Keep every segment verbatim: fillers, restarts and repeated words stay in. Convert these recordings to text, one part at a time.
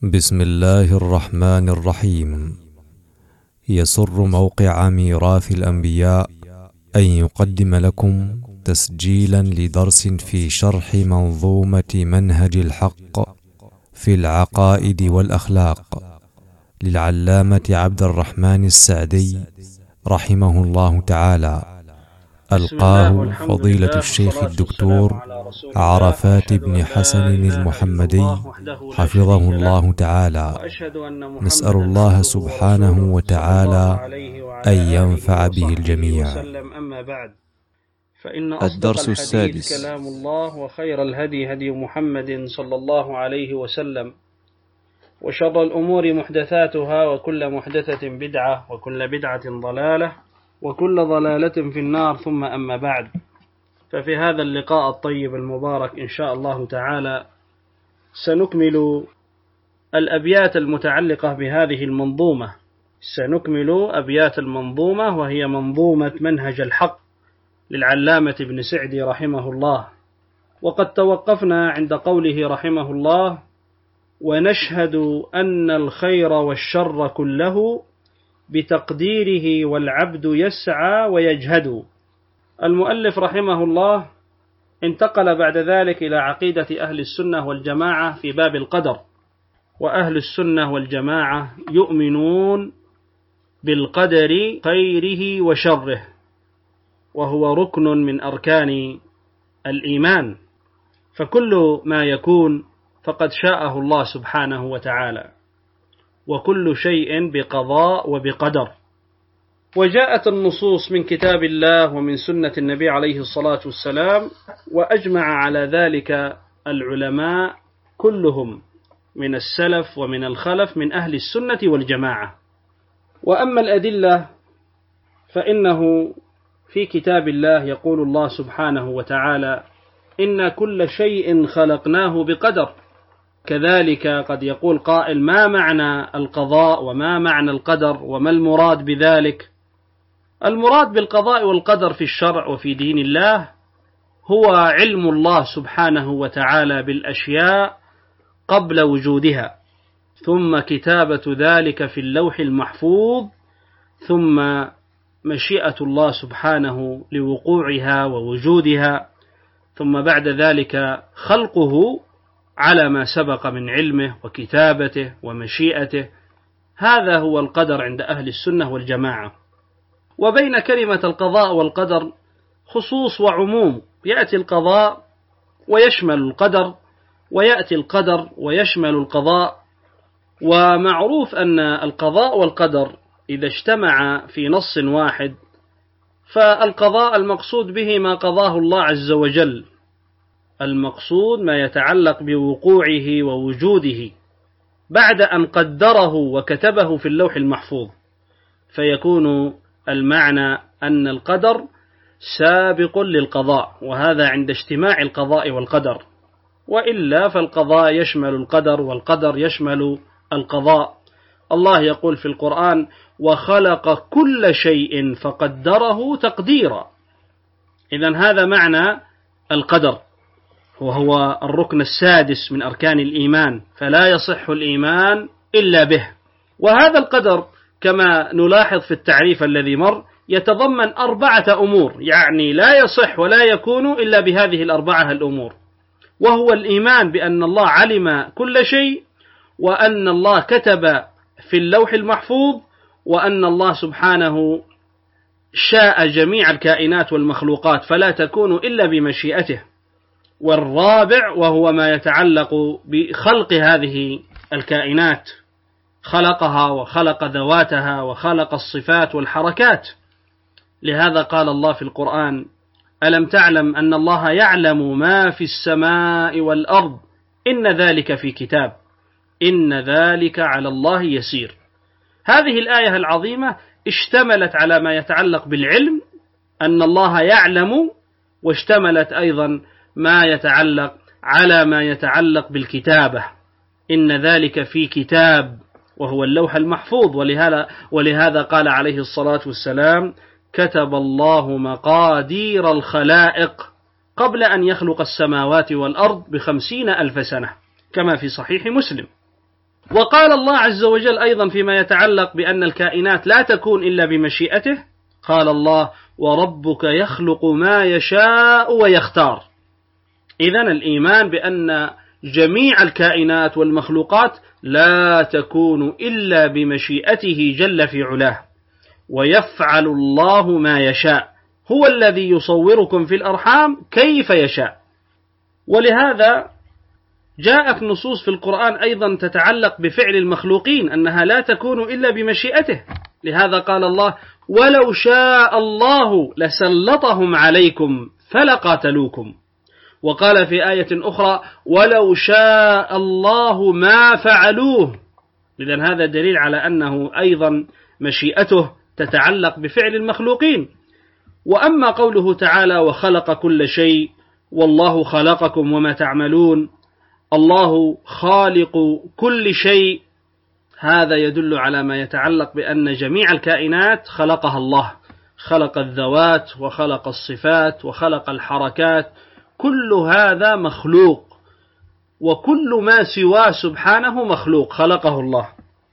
بسم الله الرحمن الرحيم. يسر موقع ميراث الأنبياء أن يقدم لكم تسجيلا لدرس في شرح منظومة منهج الحق في العقائد والأخلاق للعلامة عبد الرحمن السعدي رحمه الله تعالى، ألقاه فضيلة الشيخ الدكتور عرفات بن حسن المحمدي حفظه الله تعالى. نسأل الله سبحانه وتعالى أن ينفع به الجميع. فإن الدرس السادس كلام الله، وخير الهدي هدي محمد صلى الله عليه وسلم، وشر الأمور محدثاتها، وكل محدثة بدعة، وكل بدعة ضلالة، وكل ضلالة في النار. ثم أما بعد، ففي هذا اللقاء الطيب المبارك إن شاء الله تعالى سنكمل الأبيات المتعلقة بهذه المنظومة سنكمل أبيات المنظومة وهي منظومة منهج الحق للعلامة ابن سعدي رحمه الله. وقد توقفنا عند قوله رحمه الله: ونشهد أن الخير والشر كله بتقديره والعبد يسعى ويجهد. المؤلف رحمه الله انتقل بعد ذلك إلى عقيدة أهل السنة والجماعة في باب القدر. وأهل السنة والجماعة يؤمنون بالقدر خيره وشره، وهو ركن من أركان الإيمان، فكل ما يكون فقد شاءه الله سبحانه وتعالى، وكل شيء بقضاء وبقدر. وجاءت النصوص من كتاب الله ومن سنة النبي عليه الصلاة والسلام، وأجمع على ذلك العلماء كلهم من السلف ومن الخلف من أهل السنة والجماعة. وأما الأدلة فإنه في كتاب الله يقول الله سبحانه وتعالى: إن كل شيء خلقناه بقدر. كذلك قد يقول قائل: ما معنى القضاء وما معنى القدر وما المراد بذلك؟ المراد بالقضاء والقدر في الشرع وفي دين الله هو علم الله سبحانه وتعالى بالأشياء قبل وجودها، ثم كتابة ذلك في اللوح المحفوظ، ثم مشيئة الله سبحانه لوقوعها ووجودها، ثم بعد ذلك خلقه على ما سبق من علمه وكتابته ومشيئته. هذا هو القدر عند أهل السنة والجماعة. وبين كلمة القضاء والقدر خصوص وعموم، يأتي القضاء ويشمل القدر، ويأتي القدر ويشمل القضاء. ومعروف أن القضاء والقدر إذا اجتمع في نص واحد، فالقضاء المقصود به ما قضاه الله عز وجل، المقصود ما يتعلق بوقوعه ووجوده بعد أن قدره وكتبه في اللوح المحفوظ، فيكون المعنى أن القدر سابق للقضاء، وهذا عند اجتماع القضاء والقدر. وإلا فالقضاء يشمل القدر والقدر يشمل القضاء. الله يقول في القرآن: وخلق كل شيء فقدره تقديرا. إذن هذا معنى القدر، وهو الركن السادس من أركان الإيمان، فلا يصح الإيمان إلا به. وهذا القدر كما نلاحظ في التعريف الذي مر يتضمن أربعة أمور، يعني لا يصح ولا يكون إلا بهذه الأربعة الأمور، وهو الإيمان بأن الله علم كل شيء، وأن الله كتب في اللوح المحفوظ، وأن الله سبحانه شاء جميع الكائنات والمخلوقات فلا تكون إلا بمشيئته. والرابع وهو ما يتعلق بخلق هذه الكائنات، خلقها وخلق ذواتها وخلق الصفات والحركات. لهذا قال الله في القرآن: ألم تعلم أن الله يعلم ما في السماء والأرض إن ذلك في كتاب إن ذلك على الله يسير. هذه الآية العظيمة اشتملت على ما يتعلق بالعلم أن الله يعلم، واشتملت أيضا ما يتعلق على ما يتعلق بالكتابة، إن ذلك في كتاب، وهو اللوح المحفوظ. ولهذا, ولهذا قال عليه الصلاة والسلام: كتب الله مقادير الخلائق قبل أن يخلق السماوات والأرض بخمسين ألف سنة، كما في صحيح مسلم. وقال الله عز وجل أيضا فيما يتعلق بأن الكائنات لا تكون إلا بمشيئته، قال الله: وربك يخلق ما يشاء ويختار. إذن الإيمان بأن جميع الكائنات والمخلوقات لا تكون إلا بمشيئته جل في علاه، ويفعل الله ما يشاء، هو الذي يصوركم في الأرحام كيف يشاء. ولهذا جاءت نصوص في القرآن أيضا تتعلق بفعل المخلوقين أنها لا تكون إلا بمشيئته، لهذا قال الله: ولو شاء الله لسلطهم عليكم فلقاتلوكم. وقال في آية أخرى: ولو شاء الله ما فعلوه. إذن هذا دليل على أنه أيضا مشيئته تتعلق بفعل المخلوقين. وأما قوله تعالى: وخلق كل شيء والله خلقكم وما تعملون، الله خالق كل شيء، هذا يدل على ما يتعلق بأن جميع الكائنات خلقها الله، خلق الذوات وخلق الصفات وخلق الحركات، كل هذا مخلوق، وكل ما سواه سبحانه مخلوق خلقه الله.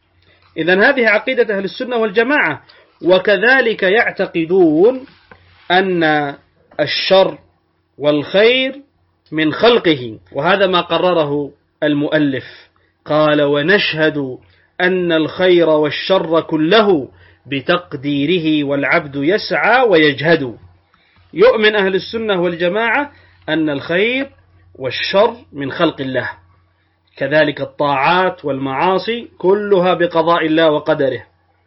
إذن هذه عقيدة أهل السنة والجماعة. وكذلك يعتقدون أن الشر والخير من خلقه، وهذا ما قرره المؤلف، قال: ونشهد أن الخير والشر كله بتقديره والعبد يسعى ويجهد. يؤمن أهل السنة والجماعة أن الخير والشر من خلق الله، كذلك الطاعات والمعاصي كلها بقضاء الله وقدره.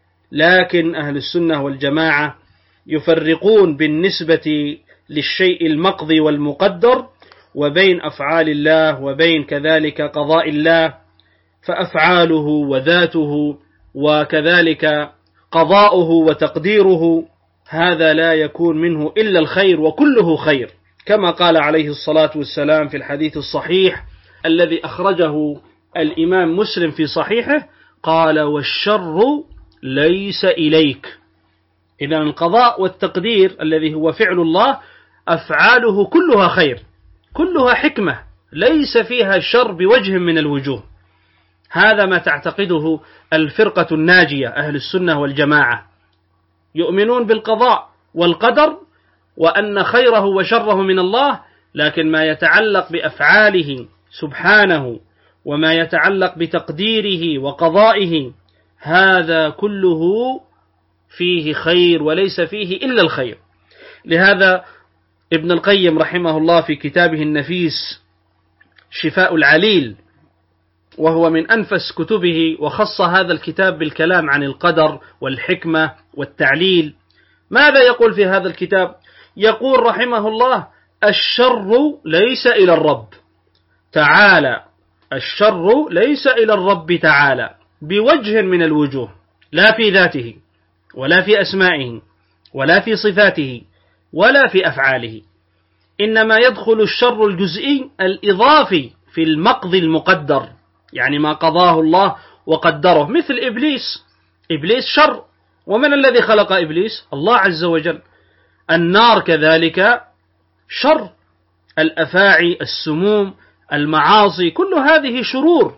لكن أهل السنة والجماعة يفرقون بالنسبة للشيء المقضي والمقدر وبين أفعال الله وبين كذلك قضاء الله، فأفعاله وذاته وكذلك قضاؤه وتقديره هذا لا يكون منه إلا الخير، وكله خير، كما قال عليه الصلاة والسلام في الحديث الصحيح الذي أخرجه الإمام مسلم في صحيحه، قال: والشر ليس إليك. إذن القضاء والتقدير الذي هو فعل الله أفعاله كلها خير، كلها حكمة، ليس فيها شر بوجه من الوجوه. هذا ما تعتقده الفرقة الناجية أهل السنة والجماعة، يؤمنون بالقضاء والقدر وأن خيره وشره من الله، لكن ما يتعلق بأفعاله سبحانه وما يتعلق بتقديره وقضائه هذا كله فيه خير وليس فيه إلا الخير. لهذا ابن القيم رحمه الله في كتابه النفيس شفاء العليل، وهو من أنفس كتبه، وخص هذا الكتاب بالكلام عن القدر والحكمة والتعليل، ماذا يقول في هذا الكتاب؟ يقول رحمه الله: الشر ليس إلى الرب تعالى، الشر ليس إلى الرب تعالى بوجه من الوجوه، لا في ذاته ولا في أسمائه ولا في صفاته ولا في أفعاله، إنما يدخل الشر الجزئي الإضافي في المقضي المقدر، يعني ما قضاه الله وقدره، مثل إبليس. إبليس شر، ومن الذي خلق إبليس؟ الله عز وجل. النار كذلك شر، الأفاعي، السموم، المعاصي، كل هذه شرور،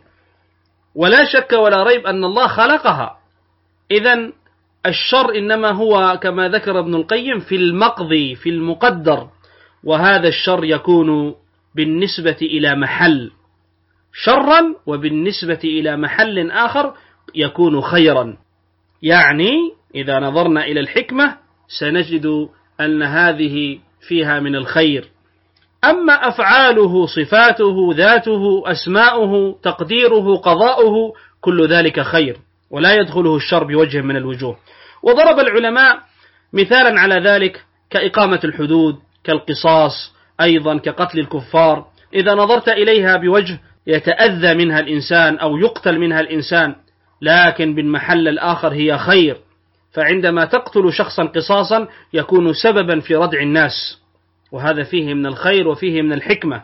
ولا شك ولا ريب أن الله خلقها. إذن الشر إنما هو كما ذكر ابن القيم في المقضي، في المقدر، وهذا الشر يكون بالنسبة إلى محل شرا، وبالنسبة إلى محل آخر يكون خيرا. يعني إذا نظرنا إلى الحكمة سنجد أن هذه فيها من الخير. أما أفعاله، صفاته، ذاته، أسماؤه، تقديره، قضاؤه، كل ذلك خير، ولا يدخله الشر بوجه من الوجوه. وضرب العلماء مثالا على ذلك كإقامة الحدود، كالقصاص، أيضا كقتل الكفار، إذا نظرت إليها بوجه يتأذى منها الإنسان أو يقتل منها الإنسان، لكن بالمحل الآخر هي خير، فعندما تقتل شخصا قصاصا يكون سببا في ردع الناس، وهذا فيه من الخير وفيه من الحكمة.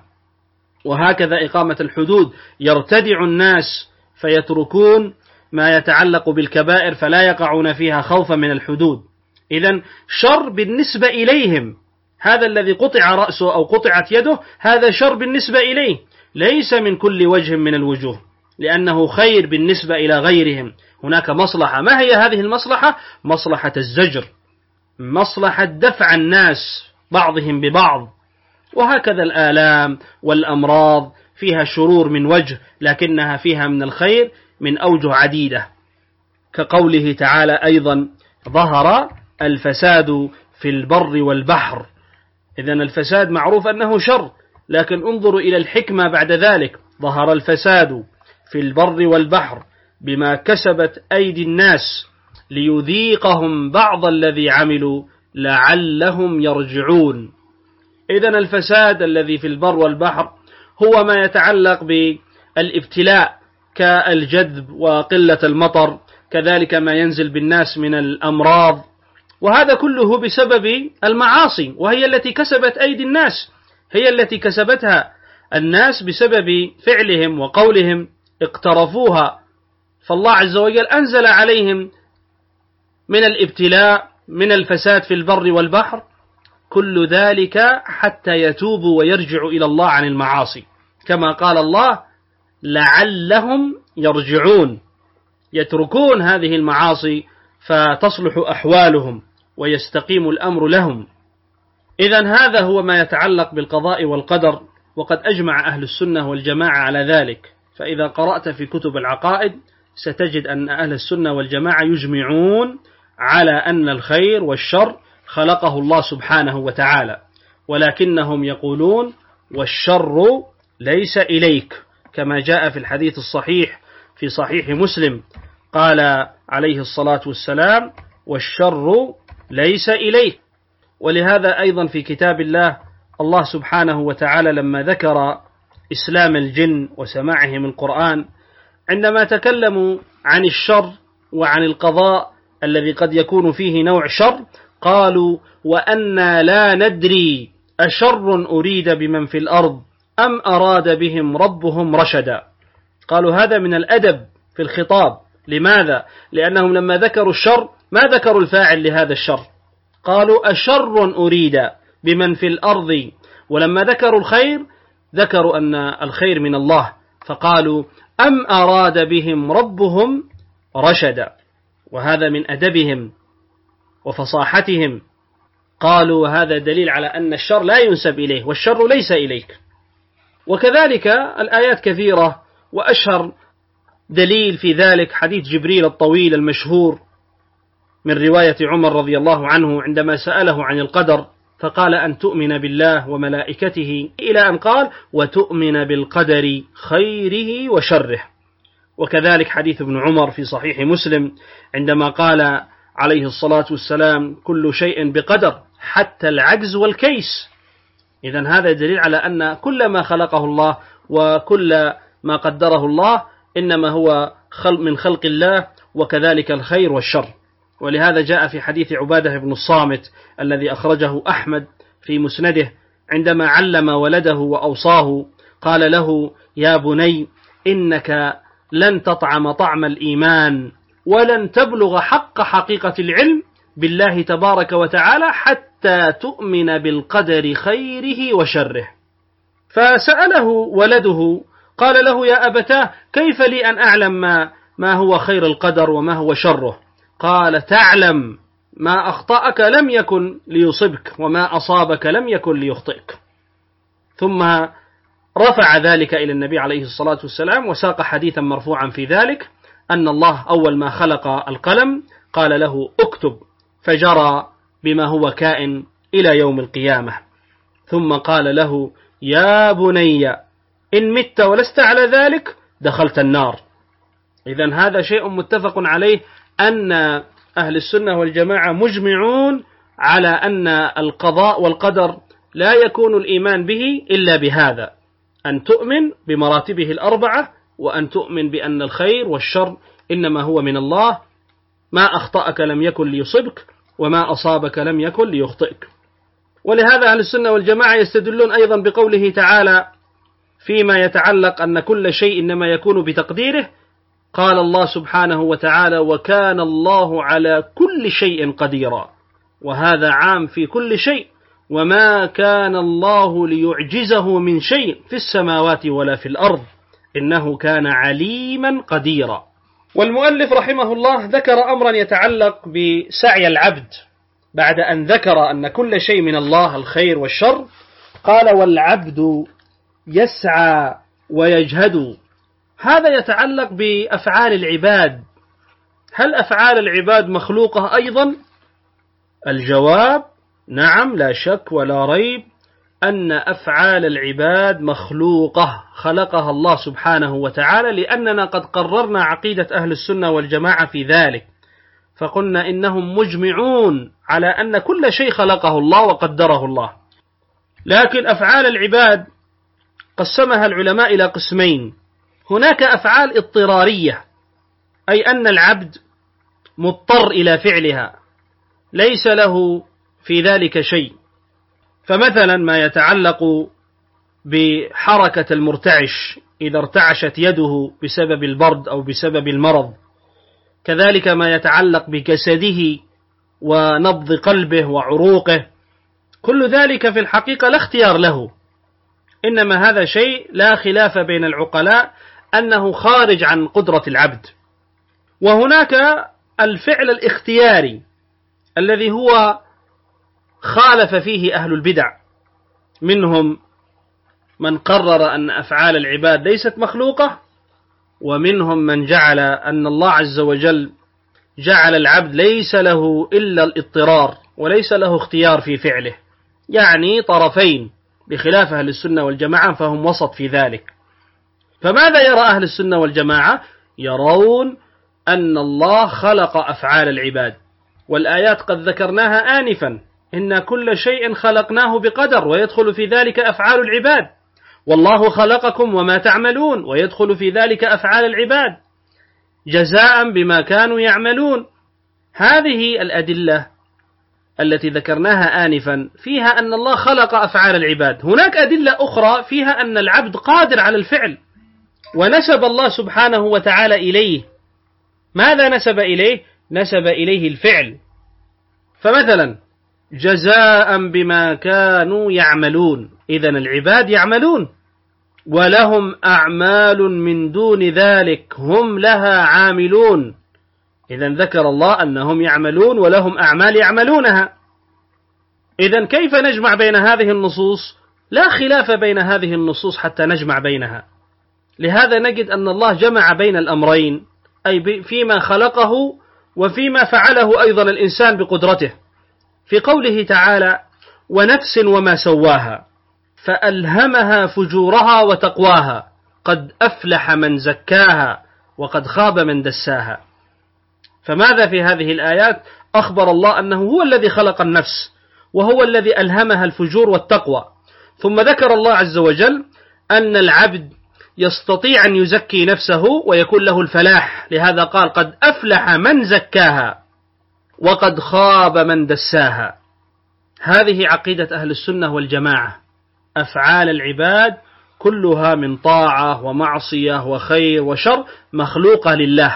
وهكذا إقامة الحدود، يرتدع الناس فيتركون ما يتعلق بالكبائر فلا يقعون فيها خوفا من الحدود. إذن شر بالنسبة إليهم، هذا الذي قطع رأسه أو قطعت يده هذا شر بالنسبة إليه، ليس من كل وجه من الوجوه. لأنه خير بالنسبة إلى غيرهم. هناك مصلحة، ما هي هذه المصلحة؟ مصلحة الزجر، مصلحة دفع الناس بعضهم ببعض. وهكذا الآلام والأمراض فيها شرور من وجه، لكنها فيها من الخير من أوجه عديدة، كقوله تعالى أيضا: ظهر الفساد في البر والبحر. إذن الفساد معروف أنه شر، لكن انظروا إلى الحكمة بعد ذلك: ظهر الفساد في البر والبحر بما كسبت أيدي الناس ليذيقهم بعض الذي عملوا لعلهم يرجعون. إذن الفساد الذي في البر والبحر هو ما يتعلق بالابتلاء كالجذب وقلة المطر، كذلك ما ينزل بالناس من الأمراض، وهذا كله بسبب المعاصي، وهي التي كسبت أيدي الناس، هي التي كسبتها الناس بسبب فعلهم وقولهم اقترفوها. فالله عز وجل أنزل عليهم من الابتلاء من الفساد في البر والبحر كل ذلك حتى يتوبوا ويرجعوا إلى الله عن المعاصي، كما قال الله: لعلهم يرجعون، يتركون هذه المعاصي فتصلح أحوالهم ويستقيم الأمر لهم. إذن هذا هو ما يتعلق بالقضاء والقدر، وقد أجمع أهل السنة والجماعة على ذلك. فإذا قرأت في كتب العقائد ستجد أن أهل السنة والجماعة يجمعون على أن الخير والشر خلقه الله سبحانه وتعالى، ولكنهم يقولون: والشر ليس إليك، كما جاء في الحديث الصحيح في صحيح مسلم، قال عليه الصلاة والسلام: والشر ليس إليك. ولهذا أيضا في كتاب الله الله سبحانه وتعالى لما ذكر إسلام الجن وسماعهم القرآن، عندما تكلموا عن الشر وعن القضاء الذي قد يكون فيه نوع شر، قالوا: وأنا لا ندري أشر أريد بمن في الأرض أم أراد بهم ربهم رشدا. قالوا هذا من الأدب في الخطاب. لماذا؟ لأنهم لما ذكروا الشر ما ذكروا الفاعل لهذا الشر، قالوا: أشر أريد بمن في الأرض، ولما ذكروا الخير ذكروا أن الخير من الله، فقالوا: أم أراد بهم ربهم رشدا. وهذا من أدبهم وفصاحتهم. قالوا هذا دليل على أن الشر لا ينسب إليه، والشر ليس إليك. وكذلك الآيات كثيرة، وأشهر دليل في ذلك حديث جبريل الطويل المشهور من رواية عمر رضي الله عنه عندما سأله عن القدر، فقال: أن تؤمن بالله وملائكته، إلى أن قال: وتؤمن بالقدر خيره وشره. وكذلك حديث ابن عمر في صحيح مسلم عندما قال عليه الصلاة والسلام: كل شيء بقدر حتى العجز والكيس. إذن هذا دليل على أن كل ما خلقه الله وكل ما قدره الله إنما هو من خلق الله، وكذلك الخير والشر. ولهذا جاء في حديث عبادة بن الصامت الذي أخرجه أحمد في مسنده عندما علم ولده وأوصاه، قال له: يا بني إنك لن تطعم طعم الإيمان ولن تبلغ حق حقيقة العلم بالله تبارك وتعالى حتى تؤمن بالقدر خيره وشره. فسأله ولده قال له: يا أبتاه كيف لي أن أعلم ما, ما هو خير القدر وما هو شره؟ قال: تعلم ما أخطأك لم يكن ليصبك وما أصابك لم يكن ليخطئك. ثم رفع ذلك إلى النبي عليه الصلاة والسلام وساق حديثا مرفوعا في ذلك أن الله أول ما خلق القلم قال له: اكتب، فجرى بما هو كائن إلى يوم القيامة. ثم قال له: يا بني إن مت ولست على ذلك دخلت النار. إذن هذا شيء متفق عليه، أن أهل السنة والجماعة مجمعون على أن القضاء والقدر لا يكون الإيمان به إلا بهذا: أن تؤمن بمراتبه الأربعة، وأن تؤمن بأن الخير والشر إنما هو من الله، ما أخطأك لم يكن ليصبك وما أصابك لم يكن ليخطئك. ولهذا أهل السنة والجماعة يستدلون أيضا بقوله تعالى فيما يتعلق أن كل شيء إنما يكون بتقديره، قال الله سبحانه وتعالى: وكان الله على كل شيء قديرا. وهذا عام في كل شيء، وما كان الله ليعجزه من شيء في السماوات ولا في الأرض، إنه كان عليما قديرا. والمؤلف رحمه الله ذكر أمرا يتعلق بسعي العبد بعد أن ذكر أن كل شيء من الله الخير والشر، قال والعبد يسعى ويجهد. هذا يتعلق بأفعال العباد. هل أفعال العباد مخلوقة أيضا؟ الجواب نعم، لا شك ولا ريب أن أفعال العباد مخلوقة، خلقها الله سبحانه وتعالى، لأننا قد قررنا عقيدة أهل السنة والجماعة في ذلك، فقلنا إنهم مجمعون على أن كل شيء خلقه الله وقدره الله. لكن أفعال العباد قسمها العلماء إلى قسمين. هناك أفعال اضطرارية، أي أن العبد مضطر إلى فعلها، ليس له في ذلك شيء، فمثلا ما يتعلق بحركة المرتعش إذا ارتعشت يده بسبب البرد أو بسبب المرض، كذلك ما يتعلق بجسده ونبض قلبه وعروقه، كل ذلك في الحقيقة لا اختيار له، إنما هذا شيء لا خلاف بين العقلاء أنه خارج عن قدرة العبد. وهناك الفعل الاختياري الذي هو خالف فيه أهل البدع، منهم من قرر أن أفعال العباد ليست مخلوقة، ومنهم من جعل أن الله عز وجل جعل العبد ليس له إلا الاضطرار وليس له اختيار في فعله، يعني طرفين بخلاف أهل السنة والجماعة، فهم وسط في ذلك. فماذا يرى أهل السنة والجماعة؟ يرون أن الله خلق أفعال العباد، والآيات قد ذكرناها آنفا، إن كل شيء خلقناه بقدر، ويدخل في ذلك أفعال العباد، والله خلقكم وما تعملون، ويدخل في ذلك أفعال العباد جزاء بما كانوا يعملون. هذه الأدلة التي ذكرناها آنفا فيها أن الله خلق أفعال العباد. هناك أدلة أخرى فيها أن العبد قادر على الفعل، ونسب الله سبحانه وتعالى إليه. ماذا نسب إليه؟ نسب إليه الفعل. فمثلا جزاء بما كانوا يعملون، إذن العباد يعملون ولهم أعمال من دون ذلك هم لها عاملون، إذن ذكر الله أنهم يعملون ولهم أعمال يعملونها. إذن كيف نجمع بين هذه النصوص؟ لا خلاف بين هذه النصوص حتى نجمع بينها. لهذا نجد أن الله جمع بين الأمرين، أي فيما خلقه وفيما فعله أيضا الإنسان بقدرته، في قوله تعالى ونفس وما سواها فألهمها فجورها وتقواها قد أفلح من زكاها وقد خاب من دساها. فماذا في هذه الآيات؟ أخبر الله أنه هو الذي خلق النفس وهو الذي ألهمها الفجور والتقوى، ثم ذكر الله عز وجل أن العبد يستطيع أن يزكي نفسه ويكون له الفلاح، لهذا قال قد أفلح من زكاها وقد خاب من دساها. هذه عقيدة أهل السنة والجماعة، أفعال العباد كلها من طاعة ومعصية وخير وشر مخلوقة لله،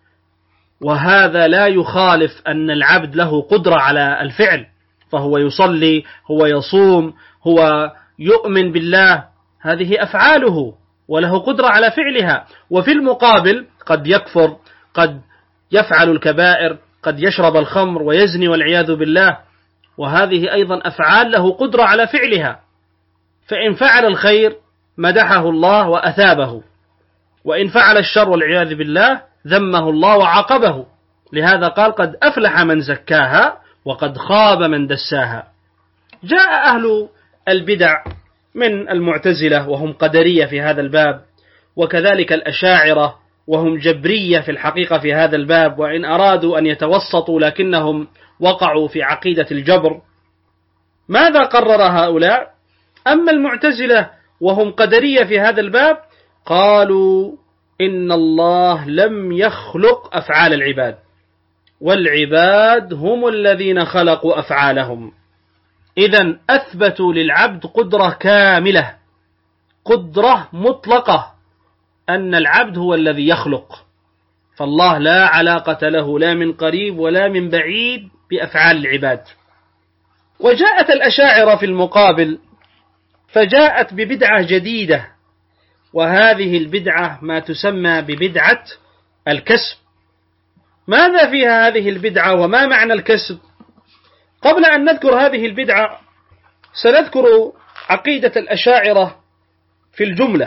وهذا لا يخالف أن العبد له قدرة على الفعل، فهو يصلي، هو يصوم، هو يؤمن بالله، هذه أفعاله وله قدرة على فعلها. وفي المقابل قد يكفر، قد يفعل الكبائر، قد يشرب الخمر ويزني والعياذ بالله، وهذه أيضا أفعال له قدرة على فعلها. فإن فعل الخير مدحه الله وأثابه، وإن فعل الشر والعياذ بالله ذمه الله وعاقبه، لهذا قال قد أفلح من زكاها وقد خاب من دساها. جاء أهل البدع من المعتزلة وهم قدرية في هذا الباب، وكذلك الأشاعرة وهم جبرية في الحقيقة في هذا الباب، وإن أرادوا أن يتوسطوا لكنهم وقعوا في عقيدة الجبر. ماذا قرر هؤلاء؟ أما المعتزلة وهم قدرية في هذا الباب قالوا إن الله لم يخلق أفعال العباد، والعباد هم الذين خلقوا أفعالهم. إذن أثبتوا للعبد قدرة كاملة، قدرة مطلقة، أن العبد هو الذي يخلق، فالله لا علاقة له لا من قريب ولا من بعيد بأفعال العباد. وجاءت الأشاعرة في المقابل فجاءت ببدعة جديدة، وهذه البدعة ما تسمى ببدعة الكسب. ماذا فيها هذه البدعة وما معنى الكسب؟ قبل أن نذكر هذه البدعة سنذكر عقيدة الأشاعرة في الجملة.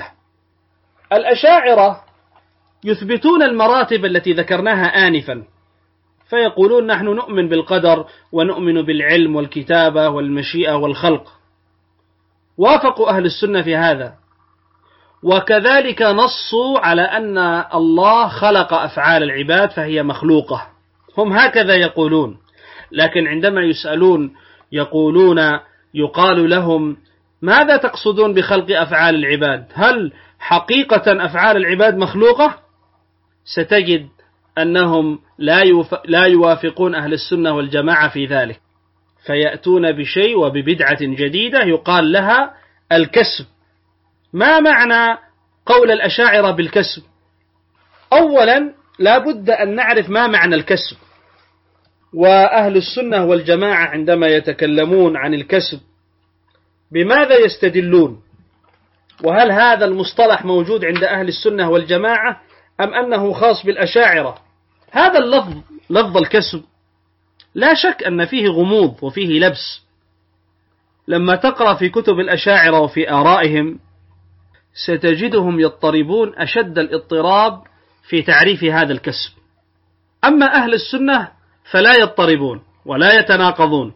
الأشاعرة يثبتون المراتب التي ذكرناها آنفا، فيقولون نحن نؤمن بالقدر ونؤمن بالعلم والكتابة والمشيئة والخلق، وافقوا أهل السنة في هذا، وكذلك نصوا على أن الله خلق أفعال العباد فهي مخلوقة، هم هكذا يقولون. لكن عندما يسألون يقولون يقال لهم ماذا تقصدون بخلق أفعال العباد؟ هل حقيقة أفعال العباد مخلوقة؟ ستجد أنهم لا لا يوافقون أهل السنة والجماعة في ذلك، فيأتون بشيء وببدعة جديدة يقال لها الكسب. ما معنى قول الأشاعرة بالكسب؟ أولا لا بد أن نعرف ما معنى الكسب، وأهل السنة والجماعة عندما يتكلمون عن الكسب بماذا يستدلون؟ وهل هذا المصطلح موجود عند أهل السنة والجماعة أم أنه خاص بالأشاعرة؟ هذا اللفظ لفظ الكسب لا شك أن فيه غموض وفيه لبس. لما تقرأ في كتب الأشاعرة وفي آرائهم ستجدهم يضطربون أشد الاضطراب في تعريف هذا الكسب. أما أهل السنة فلا يضطربون ولا يتناقضون.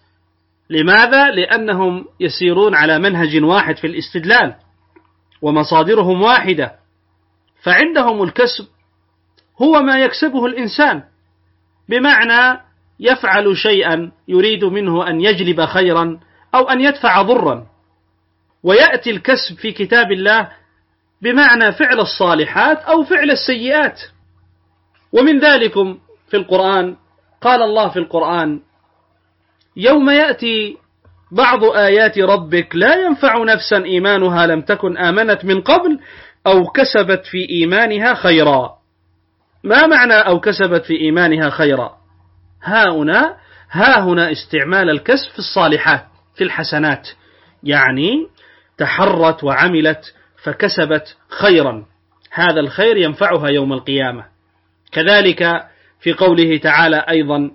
لماذا؟ لأنهم يسيرون على منهج واحد في الاستدلال ومصادرهم واحدة، فعندهم الكسب هو ما يكسبه الإنسان، بمعنى يفعل شيئا يريد منه أن يجلب خيرا أو أن يدفع ضرا. ويأتي الكسب في كتاب الله بمعنى فعل الصالحات أو فعل السيئات. ومن ذلكم في القرآن قال الله في القرآن يوم يأتي بعض آيات ربك لا ينفع نفسا إيمانها لم تكن آمنت من قبل أو كسبت في إيمانها خيرا. ما معنى أو كسبت في إيمانها خيرا؟ ها هنا ها هنا استعمال الكسب في الصالحات في الحسنات، يعني تحرت وعملت فكسبت خيرا، هذا الخير ينفعها يوم القيامة. كذلك في قوله تعالى أيضا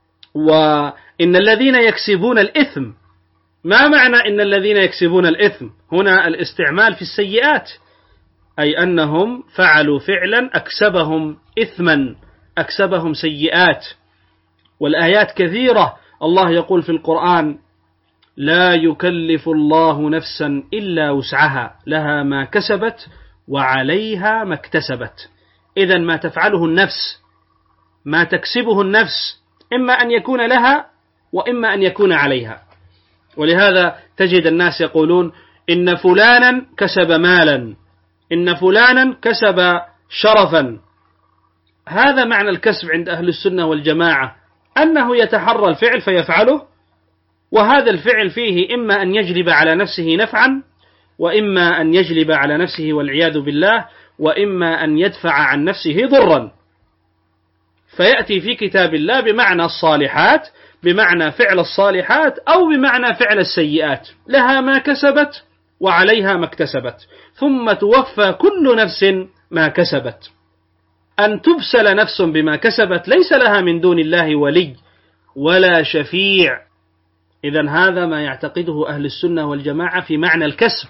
وإن الذين يكسبون الإثم. ما معنى إن الذين يكسبون الإثم؟ هنا الاستعمال في السيئات، أي أنهم فعلوا فعلا أكسبهم إثما أكسبهم سيئات. والآيات كثيرة، الله يقول في القرآن لا يكلف الله نفسا إلا وسعها لها ما كسبت وعليها ما اكتسبت. إذن ما تفعله النفس ما تكسبه النفس إما أن يكون لها وإما أن يكون عليها. ولهذا تجد الناس يقولون إن فلانا كسب مالا، إن فلانا كسب شرفا. هذا معنى الكسب عند أهل السنة والجماعة، أنه يتحرى الفعل فيفعله، وهذا الفعل فيه إما أن يجلب على نفسه نفعا وإما أن يجلب على نفسه والعياذ بالله وإما أن يدفع عن نفسه ضرا. فيأتي في كتاب الله بمعنى الصالحات بمعنى فعل الصالحات أو بمعنى فعل السيئات، لها ما كسبت وعليها ما اكتسبت ثم توفى كل نفس ما كسبت. أن تبسل نفس بما كسبت ليس لها من دون الله ولي ولا شفيع. إذن هذا ما يعتقده أهل السنة والجماعة في معنى الكسب.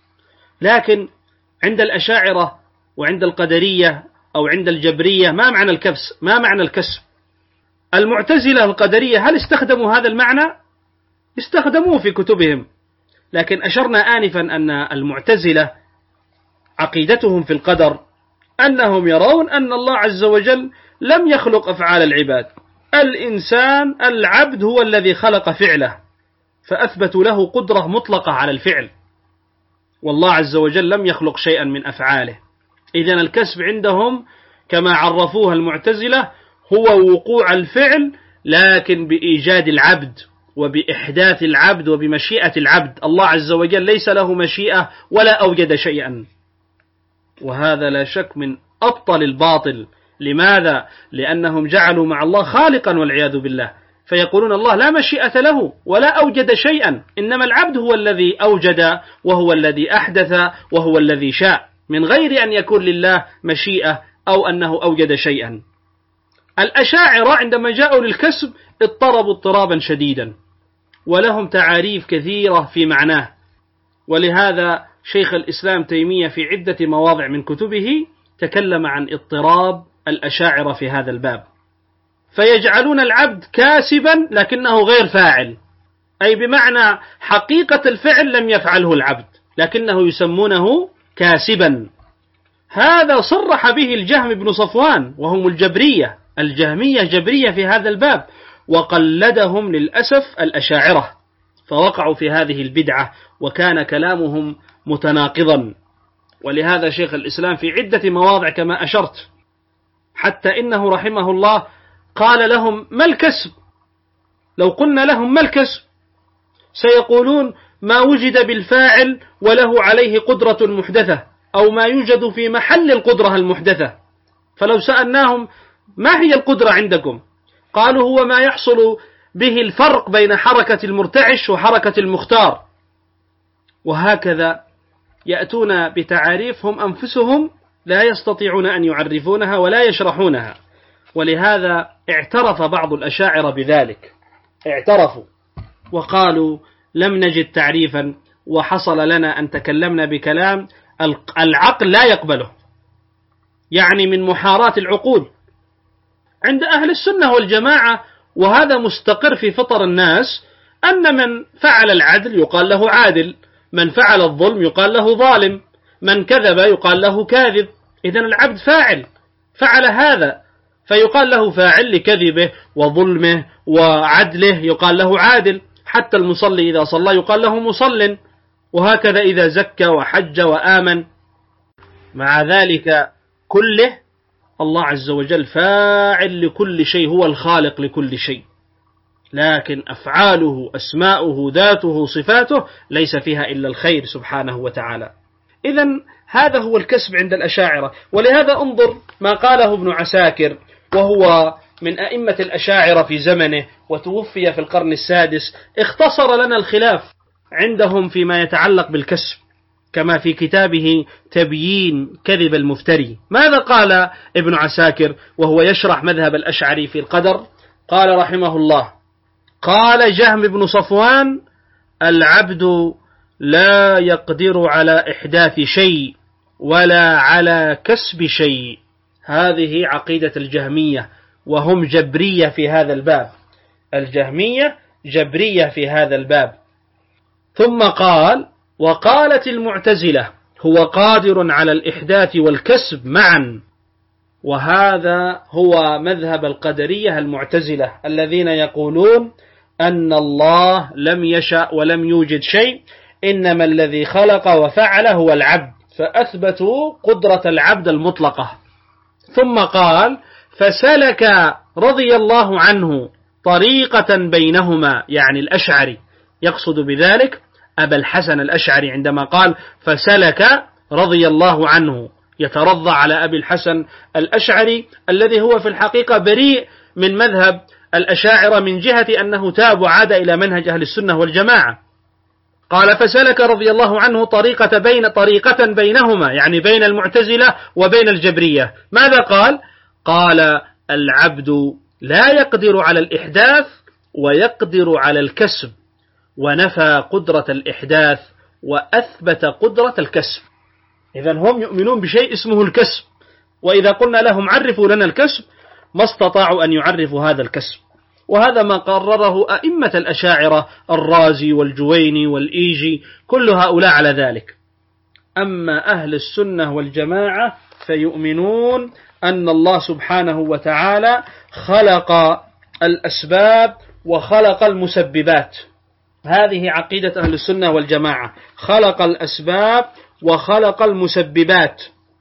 لكن عند الأشاعرة وعند القدرية أو عند الجبرية ما معنى الكسب؟ ما معنى الكسب؟ المعتزلة القدرية هل استخدموا هذا المعنى؟ استخدموه في كتبهم، لكن أشرنا آنفا أن المعتزلة عقيدتهم في القدر أنهم يرون أن الله عز وجل لم يخلق أفعال العباد، الإنسان العبد هو الذي خلق فعله، فأثبتوا له قدرة مطلقة على الفعل، والله عز وجل لم يخلق شيئا من أفعاله. إذن الكسب عندهم كما عرفوها المعتزلة هو وقوع الفعل لكن بإيجاد العبد وبإحداث العبد وبمشيئة العبد. الله عز وجل ليس له مشيئة ولا أوجد شيئا، وهذا لا شك من أبطل الباطل. لماذا؟ لأنهم جعلوا مع الله خالقا والعياذ بالله، فيقولون الله لا مشيئة له ولا أوجد شيئا، إنما العبد هو الذي أوجد وهو الذي أحدث وهو الذي شاء، من غير أن يكون لله مشيئة أو أنه أوجد شيئا. الأشاعرة عندما جاءوا للكسب اضطربوا اضطرابا شديدا، ولهم تعاريف كثيرة في معناه، ولهذا شيخ الإسلام تيمية في عدة مواضع من كتبه تكلم عن اضطراب الأشاعرة في هذا الباب، فيجعلون العبد كاسبا لكنه غير فاعل، أي بمعنى حقيقة الفعل لم يفعله العبد لكنه يسمونه كاسبا. هذا صرح به الجهم بن صفوان وهم الجبرية، الجهمية جبرية في هذا الباب، وقلدهم للأسف الأشاعرة فوقعوا في هذه البدعة، وكان كلامهم متناقضا. ولهذا شيخ الإسلام في عدة مواضع كما أشرت، حتى إنه رحمه الله قال لهم ما الكسب؟ لو قلنا لهم ما الكسب سيقولون ما وجد بالفاعل وله عليه قدرة محدثة، أو ما يوجد في محل القدرة المحدثة. فلو سألناهم ما هي القدرة عندكم؟ قالوا هو ما يحصل به الفرق بين حركة المرتعش وحركة المختار. وهكذا يأتون بتعاريفهم أنفسهم لا يستطيعون أن يعرفونها ولا يشرحونها. ولهذا اعترف بعض الأشاعرة بذلك، اعترفوا وقالوا لم نجد تعريفا، وحصل لنا أن تكلمنا بكلام العقل لا يقبله، يعني من محاراة العقول. عند أهل السنة والجماعة وهذا مستقر في فطر الناس أن من فعل العدل يقال له عادل، من فعل الظلم يقال له ظالم، من كذب يقال له كاذب. إذن العبد فاعل فعل هذا فيقال له فاعل لكذبه وظلمه، وعدله يقال له عادل. حتى المصلي إذا صلى يقال له مصل، وهكذا إذا زكى وحج وآمن. مع ذلك كله الله عز وجل فاعل لكل شيء، هو الخالق لكل شيء، لكن أفعاله أسماؤه ذاته صفاته ليس فيها إلا الخير سبحانه وتعالى. إذن هذا هو الكسب عند الأشاعرة. ولهذا انظر ما قاله ابن عساكر، وهو من أئمة الأشاعرة في زمنه وتوفي في القرن السادس، اختصر لنا الخلاف عندهم فيما يتعلق بالكسب، كما في كتابه تبيين كذب المفتري. ماذا قال ابن عساكر وهو يشرح مذهب الأشعري في القدر؟ قال رحمه الله: قال جهم بن صفوان: العبد لا يقدر على إحداث شيء ولا على كسب شيء. هذه عقيدة الجهمية، وهم جبرية في هذا الباب، الجهمية جبرية في هذا الباب. ثم قال: وقالت المعتزلة هو قادر على الإحداث والكسب معا. وهذا هو مذهب القدرية المعتزلة الذين يقولون أن الله لم يشأ ولم يوجد شيء، إنما الذي خلق وفعل هو العبد، فأثبتوا قدرة العبد المطلقة. ثم قال: فسلك رضي الله عنه طريقة بينهما، يعني الأشعري يقصد بذلك أبا الحسن الأشعري عندما قال فسلك رضي الله عنه، يترضى على أبي الحسن الأشعري الذي هو في الحقيقة بريء من مذهب الأشاعرة من جهة أنه تاب وعاد إلى منهج أهل السنة والجماعة. قال فسلك رضي الله عنه طريقة بين طريقة بينهما، يعني بين المعتزلة وبين الجبرية. ماذا قال؟ قال: العبد لا يقدر على الإحداث ويقدر على الكسب، ونفى قدرة الإحداث وأثبت قدرة الكسب. إذن هم يؤمنون بشيء اسمه الكسب، وإذا قلنا لهم عرفوا لنا الكسب ما استطاعوا أن يعرفوا هذا الكسب. وهذا ما قرره أئمة الأشاعرة، الرازي والجويني والإيجي، كل هؤلاء على ذلك. أما أهل السنة والجماعة فيؤمنون أن الله سبحانه وتعالى خلق الأسباب وخلق المسببات. هذه عقيدة أهل السنة والجماعة، خلق الأسباب وخلق المسببات،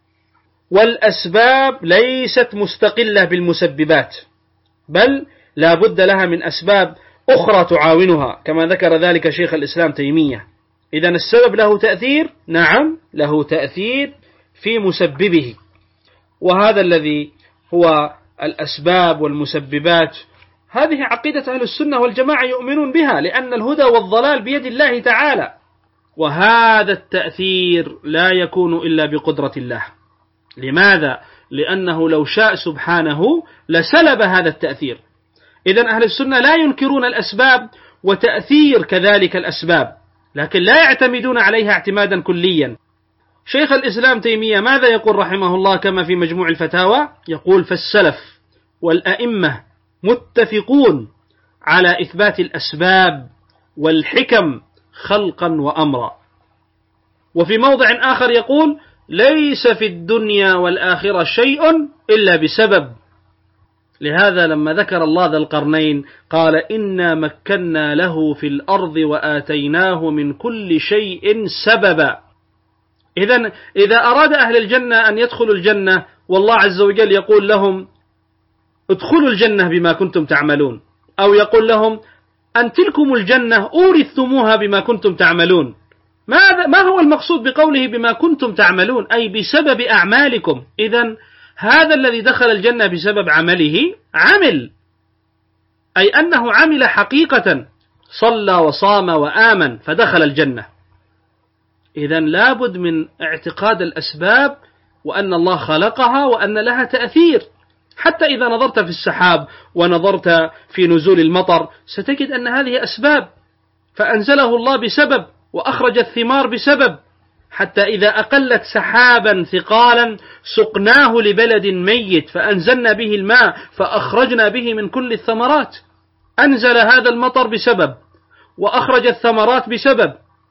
والأسباب ليست مستقلة بالمسببات، بل لا بد لها من أسباب أخرى تعاونها، كما ذكر ذلك شيخ الإسلام تيمية. إذن السبب له تأثير، نعم له تأثير في مسببه، وهذا الذي هو الأسباب والمسببات، هذه عقيدة أهل السنة والجماعة يؤمنون بها، لأن الهدى والضلال بيد الله تعالى، وهذا التأثير لا يكون إلا بقدرة الله. لماذا؟ لأنه لو شاء سبحانه لسلب هذا التأثير. إذن أهل السنة لا ينكرون الأسباب وتأثير كذلك الأسباب، لكن لا يعتمدون عليها اعتمادا كليا. شيخ الإسلام تيمية ماذا يقول رحمه الله كما في مجموع الفتاوى؟ يقول: فالسلف والأئمة متفقون على إثبات الأسباب والحكم خلقا وأمرا. وفي موضع آخر يقول: ليس في الدنيا والآخرة شيء إلا بسبب. لهذا لما ذكر الله ذا القرنين قال: إنا مكنا له في الأرض وآتيناه من كل شيء سببا. إذن إذا أراد أهل الجنة أن يدخلوا الجنة والله عز وجل يقول لهم: ادخلوا الجنة بما كنتم تعملون، أو يقول لهم: أن تلكم الجنة أورثتموها بما كنتم تعملون. ماذا ما هو المقصود بقوله بما كنتم تعملون؟ أي بسبب أعمالكم. إذن هذا الذي دخل الجنة بسبب عمله عمل، أي أنه عمل حقيقة، صلى وصام وآمن فدخل الجنة. إذن لابد من اعتقاد الأسباب وأن الله خلقها وأن لها تأثير. حتى إذا نظرت في السحاب ونظرت في نزول المطر ستجد أن هذه أسباب، فأنزله الله بسبب وأخرج الثمار بسبب. حتى إذا أقلت سحابا ثقالا سقناه لبلد ميت فأنزلنا به الماء فأخرجنا به من كل الثمرات. أنزل هذا المطر بسبب وأخرج الثمرات بسبب.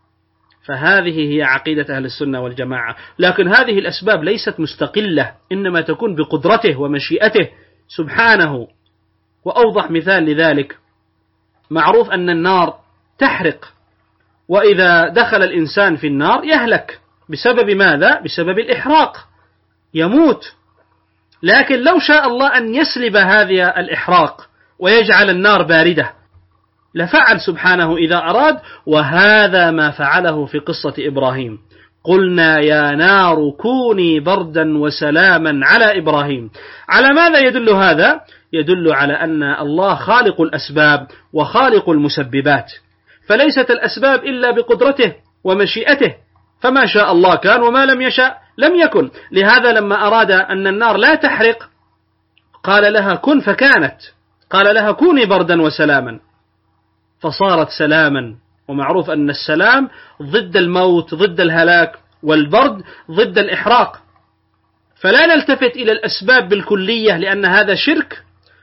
فهذه هي عقيدة أهل السنة والجماعة. لكن هذه الأسباب ليست مستقلة، إنما تكون بقدرته ومشيئته سبحانه. وأوضح مثال لذلك: معروف أن النار تحرق، وإذا دخل الإنسان في النار يهلك بسبب ماذا؟ بسبب الإحراق، يموت. لكن لو شاء الله أن يسلب هذا الإحراق ويجعل النار باردة لفعل سبحانه إذا أراد. وهذا ما فعله في قصة إبراهيم: قلنا يا نار كوني بردا وسلاما على إبراهيم. على ماذا يدل هذا؟ يدل على أن الله خالق الأسباب وخالق المسببات، فليست الأسباب إلا بقدرته ومشيئته، فما شاء الله كان وما لم يشاء لم يكن. لهذا لما أراد أن النار لا تحرق قال لها كن فكانت، قال لها كوني بردا وسلاما فصارت سلاما. ومعروف أن السلام ضد الموت، ضد الهلاك، والبرد ضد الإحراق. فلا نلتفت إلى الأسباب بالكلية لأن هذا شرك،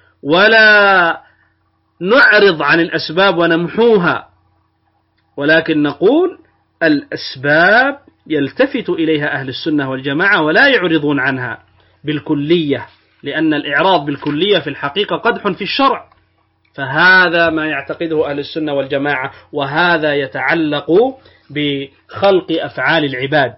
ولا نعرض عن الأسباب ونمحوها، ولكن نقول الأسباب يلتفت إليها أهل السنة والجماعة ولا يعرضون عنها بالكلية، لأن الإعراض بالكلية في الحقيقة قدح في الشرع. فهذا ما يعتقده أهل السنة والجماعة، وهذا يتعلق بخلق أفعال العباد.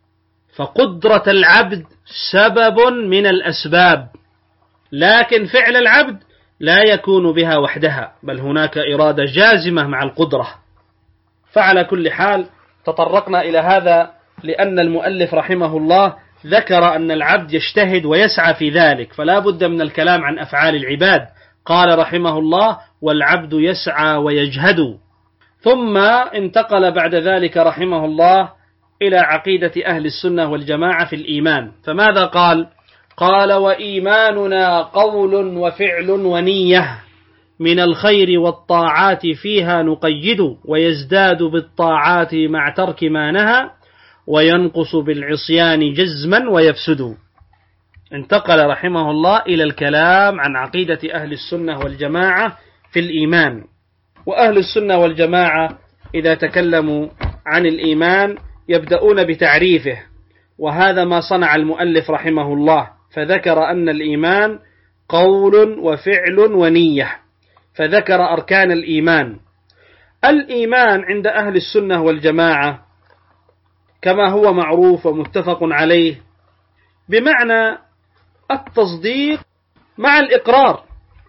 فقدرة العبد سبب من الأسباب، لكن فعل العبد لا يكون بها وحدها، بل هناك إرادة جازمة مع القدرة. فعلى كل حال تطرقنا إلى هذا لأن المؤلف رحمه الله ذكر أن العبد يجتهد ويسعى في ذلك، فلا بد من الكلام عن أفعال العباد. قال رحمه الله: والعبد يسعى ويجهد. ثم انتقل بعد ذلك رحمه الله إلى عقيدة أهل السنة والجماعة في الإيمان. فماذا قال؟ قال: وإيماننا قول وفعل ونية، من الخير والطاعات فيها نقيد، ويزداد بالطاعات مع ترك ما نهى، وينقص بالعصيان جزما ويفسد. انتقل رحمه الله إلى الكلام عن عقيدة أهل السنة والجماعة في الإيمان. وأهل السنة والجماعة إذا تكلموا عن الإيمان يبدأون بتعريفه، وهذا ما صنع المؤلف رحمه الله، فذكر أن الإيمان قول وفعل ونية، فذكر أركان الإيمان. الإيمان عند أهل السنة والجماعة كما هو معروف ومتفق عليه بمعنى التصديق مع الإقرار.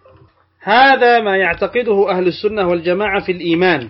هذا ما يعتقده أهل السنة والجماعة في الإيمان،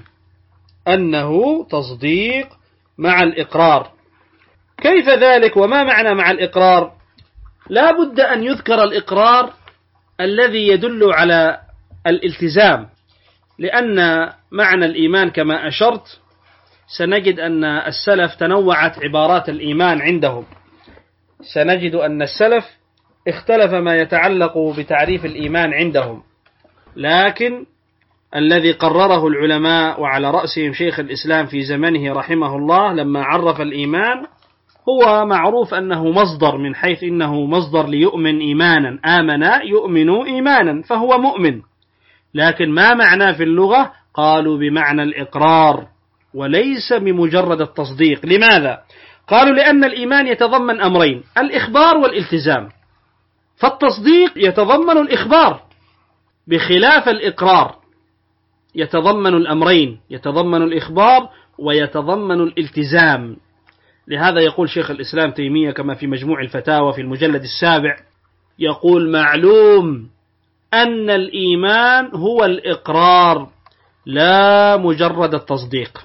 أنه تصديق مع الإقرار. كيف ذلك وما معنى مع الإقرار؟ لا بد أن يذكر الإقرار الذي يدل على الالتزام، لأن معنى الإيمان كما أشرت سنجد أن السلف تنوعت عبارات الإيمان عندهم، سنجد أن السلف اختلف ما يتعلق بتعريف الإيمان عندهم، لكن الذي قرره العلماء وعلى رأسهم شيخ الإسلام في زمنه رحمه الله لما عرف الإيمان هو معروف أنه مصدر، من حيث إنه مصدر ليؤمن إيمانا، آمن يؤمن إيمانا فهو مؤمن، لكن ما معناه في اللغة؟ قالوا بمعنى الإقرار وليس بمجرد التصديق. لماذا؟ قالوا لأن الإيمان يتضمن أمرين، الإخبار والالتزام، فالتصديق يتضمن الإخبار بخلاف الإقرار يتضمن الأمرين، يتضمن الإخبار ويتضمن الالتزام. لهذا يقول شيخ الإسلام تيمية كما في مجموع الفتاوى في المجلد السابع، يقول: معلوم أن الإيمان هو الإقرار لا مجرد التصديق،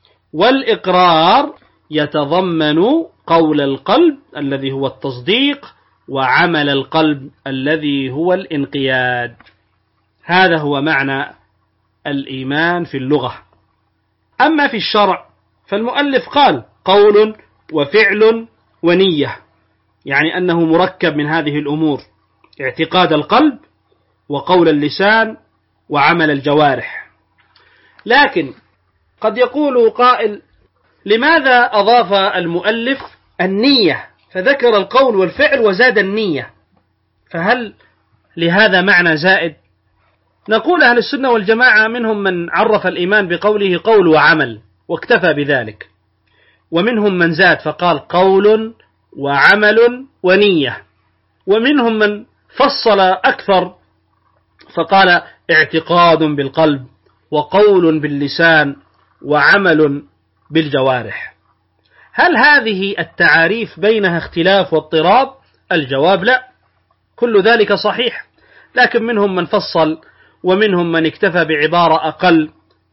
والإقرار يتضمن قول القلب الذي هو التصديق وعمل القلب الذي هو الانقياد. هذا هو معنى الإيمان في اللغة. أما في الشرع فالمؤلف قال قول وفعل ونية، يعني أنه مركب من هذه الأمور: اعتقاد القلب وقول اللسان وعمل الجوارح. لكن قد يقول قائل: لماذا أضاف المؤلف النية فذكر القول والفعل وزاد النية؟ فهل لهذا معنى زائد؟ نقول أهل السنة والجماعة منهم من عرف الإيمان بقوله قول وعمل واكتفى بذلك، ومنهم من زاد فقال قول وعمل ونية، ومنهم من فصل أكثر فقال اعتقاد بالقلب وقول باللسان وعمل بالجوارح. هل هذه التعاريف بينها اختلاف واضطراب؟ الجواب لا، كل ذلك صحيح، لكن منهم من فصل ومنهم من اكتفى بعبارة أقل.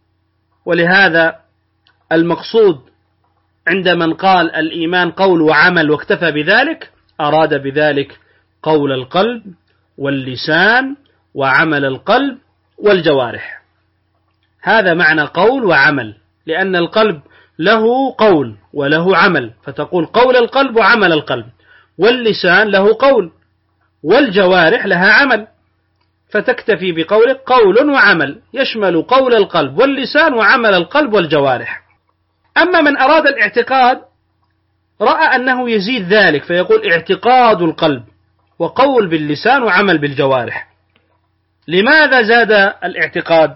ولهذا المقصود عند من قال الإيمان قول وعمل واكتفى بذلك أراد بذلك قول القلب واللسان وعمل القلب والجوارح. هذا معنى قول وعمل، لأن القلب له قول وله عمل، فتقول قول القلب وعمل القلب، واللسان له قول والجوارح لها عمل، فتكتفي بقولك قول وعمل يشمل قول القلب واللسان وعمل القلب والجوارح. أما من أراد الاعتقاد رأى أنه يزيد ذلك فيقول اعتقاد القلب وقول باللسان وعمل بالجوارح. لماذا زاد الاعتقاد؟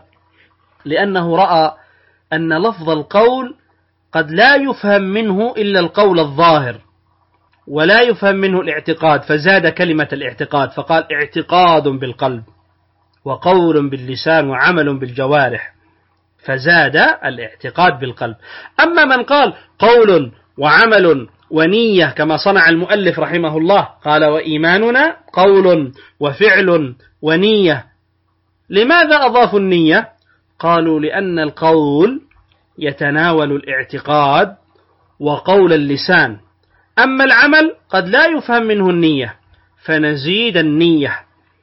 لأنه رأى أن لفظ القول قد لا يفهم منه إلا القول الظاهر ولا يفهم منه الاعتقاد، فزاد كلمة الاعتقاد فقال اعتقاد بالقلب وقول باللسان وعمل بالجوارح، فزاد الاعتقاد بالقلب. أما من قال قول وعمل ونية كما صنع المؤلف رحمه الله، قال وإيماننا قول وفعل ونية، لماذا أضافوا النية؟ قالوا لأن القول يتناول الاعتقاد وقول اللسان، أما العمل قد لا يفهم منه النية فنزيد النية،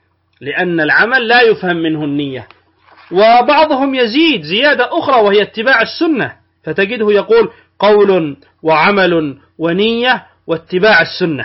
لأن العمل لا يفهم منه النية. وبعضهم يزيد زيادة أخرى وهي اتباع السنة، فتجده يقول قول وعمل ونية واتباع السنة.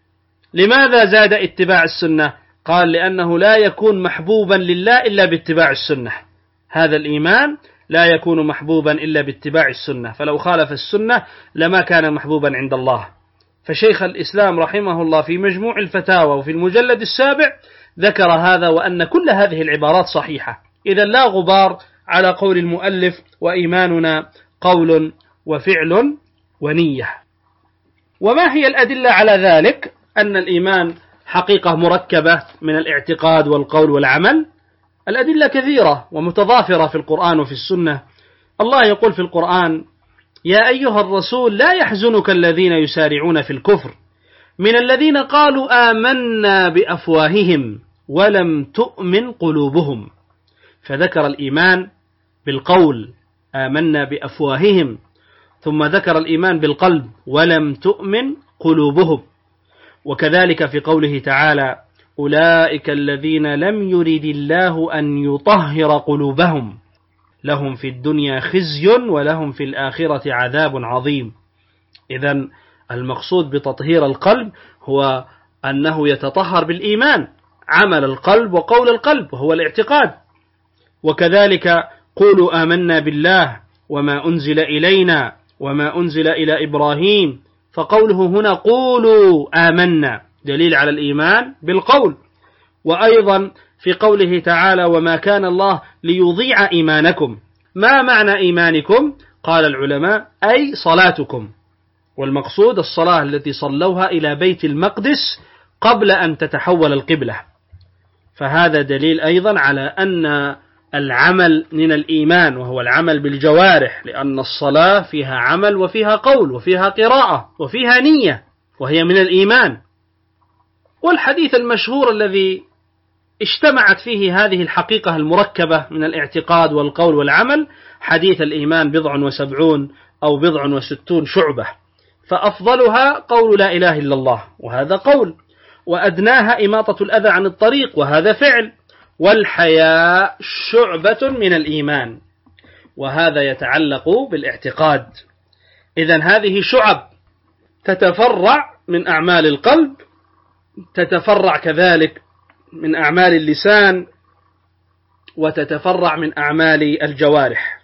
لماذا زاد اتباع السنة؟ قال لأنه لا يكون محبوبا لله إلا باتباع السنة، هذا الإيمان لا يكون محبوبا إلا باتباع السنة، فلو خالف السنة لما كان محبوبا عند الله. فشيخ الإسلام رحمه الله في مجموع الفتاوى وفي المجلد السابع ذكر هذا، وأن كل هذه العبارات صحيحة، إذا لا غبار على قول المؤلف وإيماننا قول وفعل ونية. وما هي الأدلة على ذلك أن الإيمان حقيقة مركبة من الاعتقاد والقول والعمل؟ الأدلة كثيرة ومتضافرة في القرآن وفي السنة. الله يقول في القرآن يا أيها الرسول لا يحزنك الذين يسارعون في الكفر من الذين قالوا آمنا بأفواههم ولم تؤمن قلوبهم، فذكر الإيمان بالقول آمنا بأفواههم، ثم ذكر الإيمان بالقلب ولم تؤمن قلوبهم. وكذلك في قوله تعالى أولئك الذين لم يرد الله أن يطهر قلوبهم لهم في الدنيا خزي ولهم في الآخرة عذاب عظيم. إذن المقصود بتطهير القلب هو أنه يتطهر بالإيمان، عمل القلب وقول القلب وهو الاعتقاد. وكذلك قولوا آمنا بالله وما أنزل إلينا وما أنزل إلى إبراهيم، فقوله هنا قولوا آمنا دليل على الإيمان بالقول. وأيضا في قوله تعالى وما كان الله ليضيع إيمانكم، ما معنى إيمانكم؟ قال العلماء أي صلاتكم، والمقصود الصلاة التي صلوها إلى بيت المقدس قبل أن تتحول القبلة. فهذا دليل أيضا على أن العمل من الإيمان، وهو العمل بالجوارح، لأن الصلاة فيها عمل وفيها قول وفيها قراءة وفيها نية، وهي من الإيمان. والحديث المشهور الذي اجتمعت فيه هذه الحقيقة المركبة من الاعتقاد والقول والعمل حديث الإيمان بضع وسبعون أو بضع وستون شعبة، فأفضلها قول لا إله إلا الله وهذا قول، وأدناها إماطة الأذى عن الطريق وهذا فعل، والحياء شعبة من الإيمان وهذا يتعلق بالاعتقاد. إذن هذه شعب تتفرع من أعمال القلب، تتفرع كذلك من أعمال اللسان، وتتفرع من أعمال الجوارح.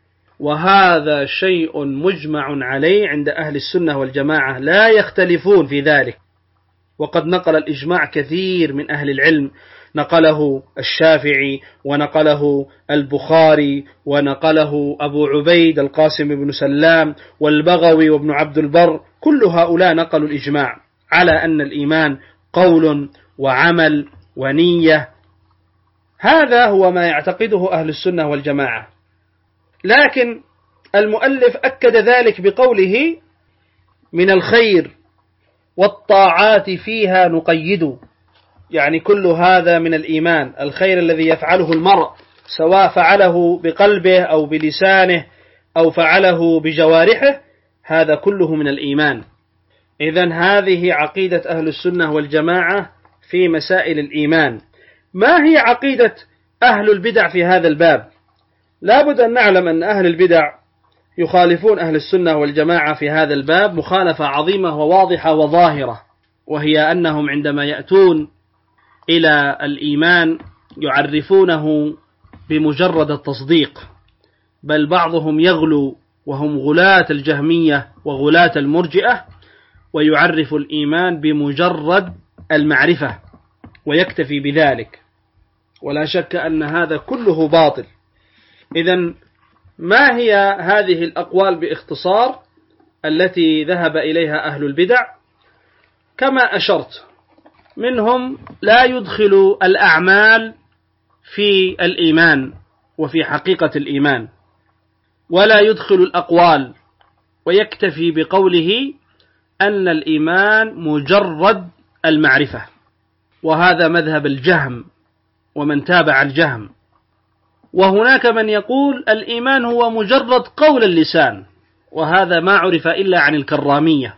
وهذا شيء مجمع عليه عند أهل السنة والجماعة، لا يختلفون في ذلك. وقد نقل الإجماع كثير من أهل العلم، نقله الشافعي ونقله البخاري ونقله أبو عبيد القاسم بن سلام والبغوي وابن عبد البر، كل هؤلاء نقلوا الإجماع على أن الإيمان قول وعمل ونية. هذا هو ما يعتقده أهل السنة والجماعة. لكن المؤلف أكد ذلك بقوله من الخير والطاعات فيها نقيد، يعني كل هذا من الإيمان، الخير الذي يفعله المرء سواء فعله بقلبه أو بلسانه أو فعله بجوارحه، هذا كله من الإيمان. إذن هذه عقيدة أهل السنة والجماعة في مسائل الإيمان. ما هي عقيدة أهل البدع في هذا الباب؟ لا بد أن نعلم أن أهل البدع يخالفون أهل السنة والجماعة في هذا الباب مخالفة عظيمة وواضحة وظاهرة، وهي أنهم عندما يأتون إلى الإيمان يعرفونه بمجرد التصديق، بل بعضهم يغلو وهم غلاة الجهمية وغلاة المرجئة ويعرف الإيمان بمجرد المعرفة ويكتفي بذلك، ولا شك أن هذا كله باطل. إذن ما هي هذه الأقوال باختصار التي ذهب إليها أهل البدع؟ كما أشرت، منهم لا يدخل الأعمال في الإيمان وفي حقيقة الإيمان، ولا يدخل الأقوال، ويكتفي بقوله أن الإيمان مجرد المعرفة، وهذا مذهب الجهم ومن تابع الجهم. وهناك من يقول الإيمان هو مجرد قول اللسان، وهذا ما عرف إلا عن الكرامية.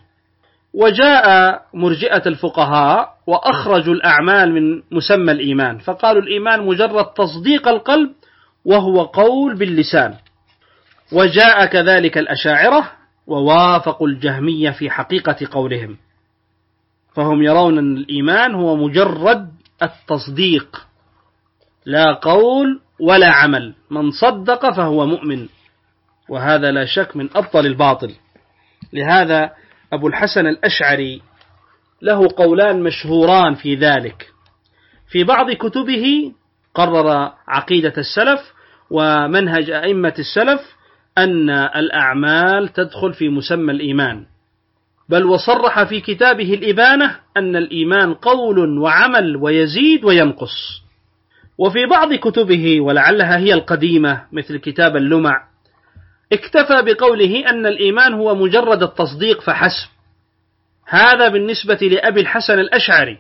وجاء مرجئة الفقهاء وأخرجوا الأعمال من مسمى الإيمان، فقالوا الإيمان مجرد تصديق القلب وهو قول باللسان. وجاء كذلك الأشاعرة ووافقوا الجهمية في حقيقة قولهم، فهم يرون أن الإيمان هو مجرد التصديق، لا قول ولا عمل، من صدق فهو مؤمن، وهذا لا شك من أبطل الباطل. لهذا أبو الحسن الأشعري له قولان مشهوران في ذلك. في بعض كتبه قرر عقيدة السلف ومنهج أئمة السلف أن الأعمال تدخل في مسمى الإيمان، بل وصرح في كتابه الإبانة أن الإيمان قول وعمل ويزيد وينقص. وفي بعض كتبه ولعلها هي القديمة مثل كتاب اللمع اكتفى بقوله أن الإيمان هو مجرد التصديق فحسب. هذا بالنسبة لأبي الحسن الأشعري.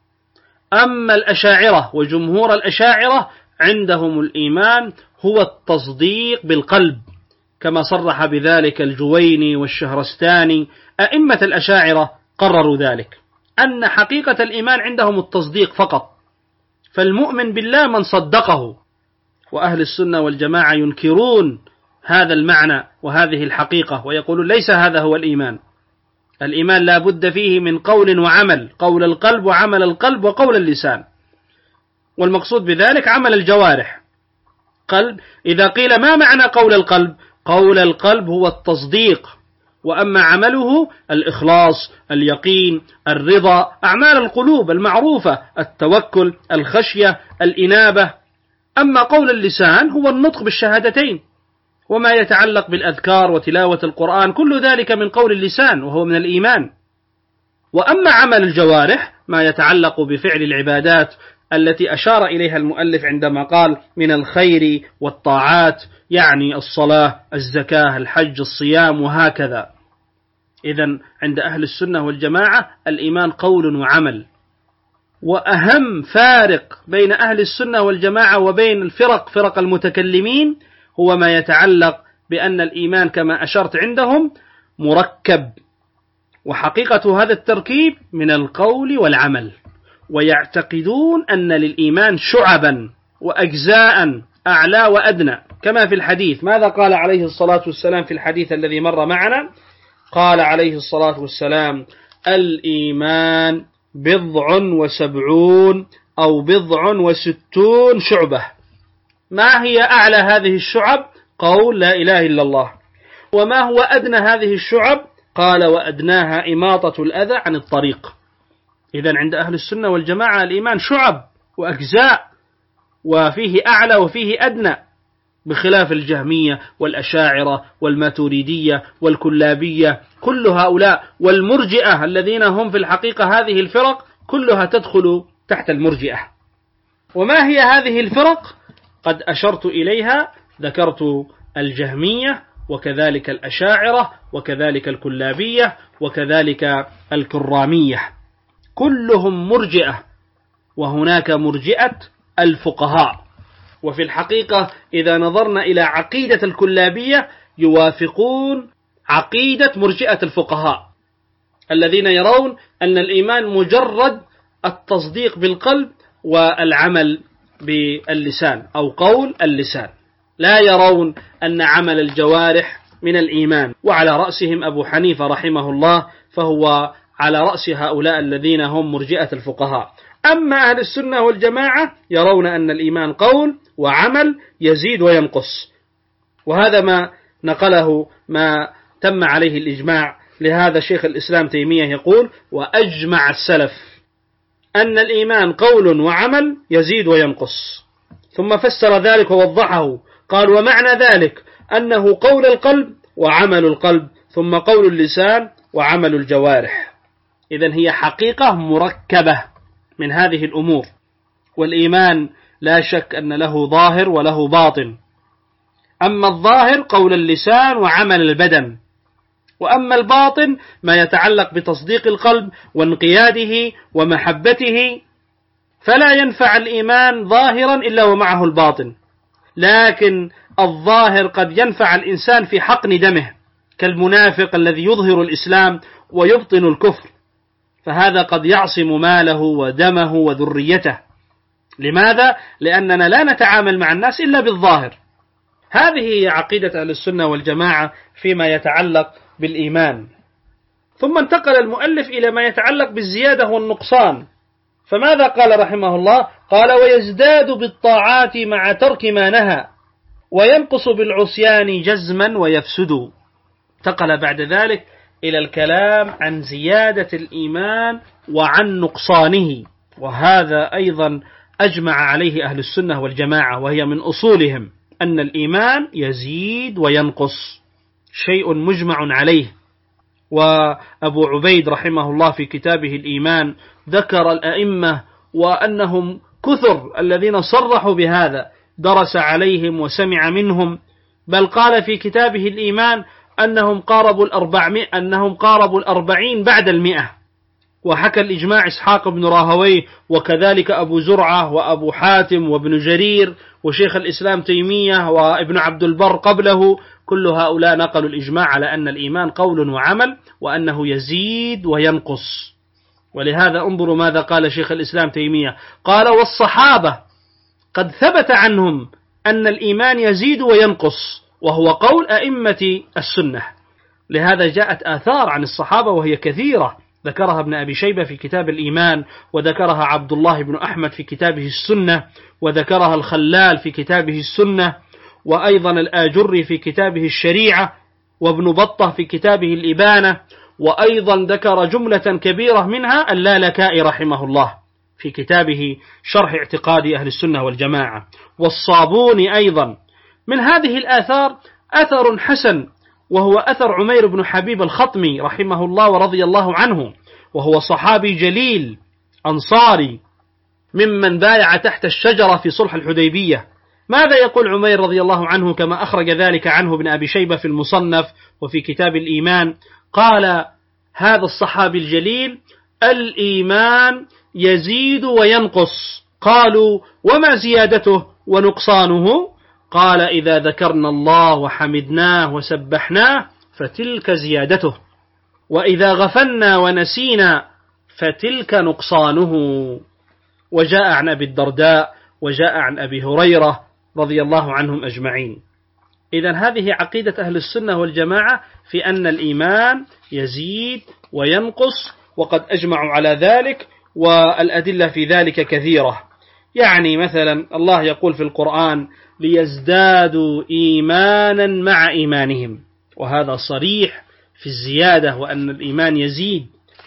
أما الأشاعرة وجمهور الأشاعرة عندهم الإيمان هو التصديق بالقلب، كما صرح بذلك الجويني والشهرستاني، أئمة الأشاعرة قرروا ذلك. أن حقيقة الإيمان عندهم التصديق فقط، فالمؤمن بالله من صدقه، وأهل السنة والجماعة ينكرون هذا المعنى وهذه الحقيقة ويقولون ليس هذا هو الإيمان. الإيمان لا بد فيه من قول وعمل، قول القلب وعمل القلب وقول اللسان، والمقصود بذلك عمل الجوارح. قلب إذا قيل ما معنى قول القلب؟ قول القلب هو التصديق، وأما عمله الإخلاص، اليقين، الرضا، أعمال القلوب المعروفة، التوكل، الخشية، الإنابة. أما قول اللسان هو النطق بالشهادتين وما يتعلق بالأذكار وتلاوة القرآن، كل ذلك من قول اللسان وهو من الإيمان. وأما عمل الجوارح ما يتعلق بفعل العبادات التي أشار إليها المؤلف عندما قال من الخير والطاعات، يعني الصلاة، الزكاة، الحج، الصيام، وهكذا. إذن عند أهل السنة والجماعة الإيمان قول وعمل. وأهم فارق بين أهل السنة والجماعة وبين الفرق فرق المتكلمين هو ما يتعلق بأن الإيمان كما أشرت عندهم مركب، وحقيقة هذا التركيب من القول والعمل، ويعتقدون أن للإيمان شعبا وأجزاء أعلى وأدنى، كما في الحديث. ماذا قال عليه الصلاة والسلام في الحديث الذي مر معنا؟ قال عليه الصلاة والسلام الإيمان بضع وسبعون أو بضع وستون شعبة. ما هي أعلى هذه الشعب؟ قول لا إله إلا الله. وما هو أدنى هذه الشعب؟ قال وأدناها إماطة الأذى عن الطريق. إذن عند أهل السنة والجماعة الإيمان شعب وأجزاء، وفيه أعلى وفيه أدنى، بخلاف الجهمية والأشاعرة والماتريدية والكلابية، كل هؤلاء والمرجئة الذين هم في الحقيقة هذه الفرق كلها تدخل تحت المرجئة. وما هي هذه الفرق؟ قد أشرت إليها، ذكرت الجهمية وكذلك الأشاعرة وكذلك الكلابية وكذلك الكرامية، كلهم مرجئة. وهناك مرجئة الفقهاء، وفي الحقيقة إذا نظرنا إلى عقيدة الكلابية يوافقون عقيدة مرجئة الفقهاء الذين يرون أن الإيمان مجرد التصديق بالقلب والعمل باللسان أو قول اللسان، لا يرون أن عمل الجوارح من الإيمان. وعلى رأسهم أبو حنيفة رحمه الله، فهو على رأس هؤلاء الذين هم مرجئة الفقهاء. أما أهل السنة والجماعة يرون أن الإيمان قول وعمل يزيد وينقص، وهذا ما نقله ما تم عليه الإجماع. لهذا شيخ الإسلام تيمية يقول وأجمع السلف أن الإيمان قول وعمل يزيد وينقص، ثم فسر ذلك ووضحه، قال ومعنى ذلك أنه قول القلب وعمل القلب، ثم قول اللسان وعمل الجوارح. إذن هي حقيقة مركبة من هذه الأمور. والإيمان لا شك أن له ظاهر وله باطن، أما الظاهر قول اللسان وعمل البدن، وأما الباطن ما يتعلق بتصديق القلب وانقياده ومحبته، فلا ينفع الإيمان ظاهرا إلا ومعه الباطن. لكن الظاهر قد ينفع الإنسان في حقن دمه، كالمنافق الذي يظهر الإسلام ويبطن الكفر، فهذا قد يعصم ماله ودمه وذريته. لماذا؟ لأننا لا نتعامل مع الناس إلا بالظاهر. هذه هي عقيدة أهل السنة والجماعة فيما يتعلق بالإيمان. ثم انتقل المؤلف إلى ما يتعلق بالزيادة والنقصان، فماذا قال رحمه الله؟ قال ويزداد بالطاعات مع ترك ما نهى، وينقص بالعصيان جزما ويفسد. انتقل بعد ذلك إلى الكلام عن زيادة الإيمان وعن نقصانه، وهذا أيضا أجمع عليه أهل السنة والجماعة، وهي من أصولهم أن الإيمان يزيد وينقص، شيء مجمع عليه. وأبو عبيد رحمه الله في كتابه الإيمان ذكر الأئمة وأنهم كثر الذين صرحوا بهذا، درس عليهم وسمع منهم، بل قال في كتابه الإيمان أنهم قاربوا الأربعمائة أنهم قاربوا الأربعين بعد المئة. وحكى الإجماع إسحاق بن راهويه وكذلك أبو زرعة وأبو حاتم وابن جرير وشيخ الإسلام تيمية وابن عبد البر قبله، كل هؤلاء نقلوا الإجماع على أن الإيمان قول وعمل، وأنه يزيد وينقص. ولهذا انظروا ماذا قال شيخ الإسلام تيمية، قال والصحابة قد ثبت عنهم أن الإيمان يزيد وينقص، وهو قول أئمة السنة. لهذا جاءت آثار عن الصحابة وهي كثيرة، ذكرها ابن أبي شيبة في كتاب الإيمان، وذكرها عبد الله بن أحمد في كتابه السنة، وذكرها الخلال في كتابه السنة، وأيضا الآجري في كتابه الشريعة، وابن بطة في كتابه الإبانة، وأيضا ذكر جملة كبيرة منها اللالكائي رحمه الله في كتابه شرح اعتقاد أهل السنة والجماعة، والصابوني أيضا. من هذه الآثار أثر حسن، وهو أثر عمير بن حبيب الخطمي رحمه الله ورضي الله عنه، وهو صحابي جليل أنصاري ممن بايع تحت الشجرة في صلح الحديبية. ماذا يقول عمير رضي الله عنه كما أخرج ذلك عنه ابن أبي شيبة في المصنف وفي كتاب الإيمان؟ قال هذا الصحابي الجليل: الإيمان يزيد وينقص. قالوا: وما زيادته ونقصانه؟ قال: إذا ذكرنا الله وحمدناه وسبحناه فتلك زيادته، وإذا غفلنا ونسينا فتلك نقصانه. وجاء عن أبي الدرداء وجاء عن أبي هريرة رضي الله عنهم أجمعين. إذن هذه عقيدة أهل السنة والجماعة في أن الإيمان يزيد وينقص، وقد أجمعوا على ذلك، والأدلة في ذلك كثيرة. يعني مثلا الله يقول في القرآن: ليزدادوا إيمانا مع إيمانهم، وهذا صريح في الزيادة وأن الإيمان يزيد.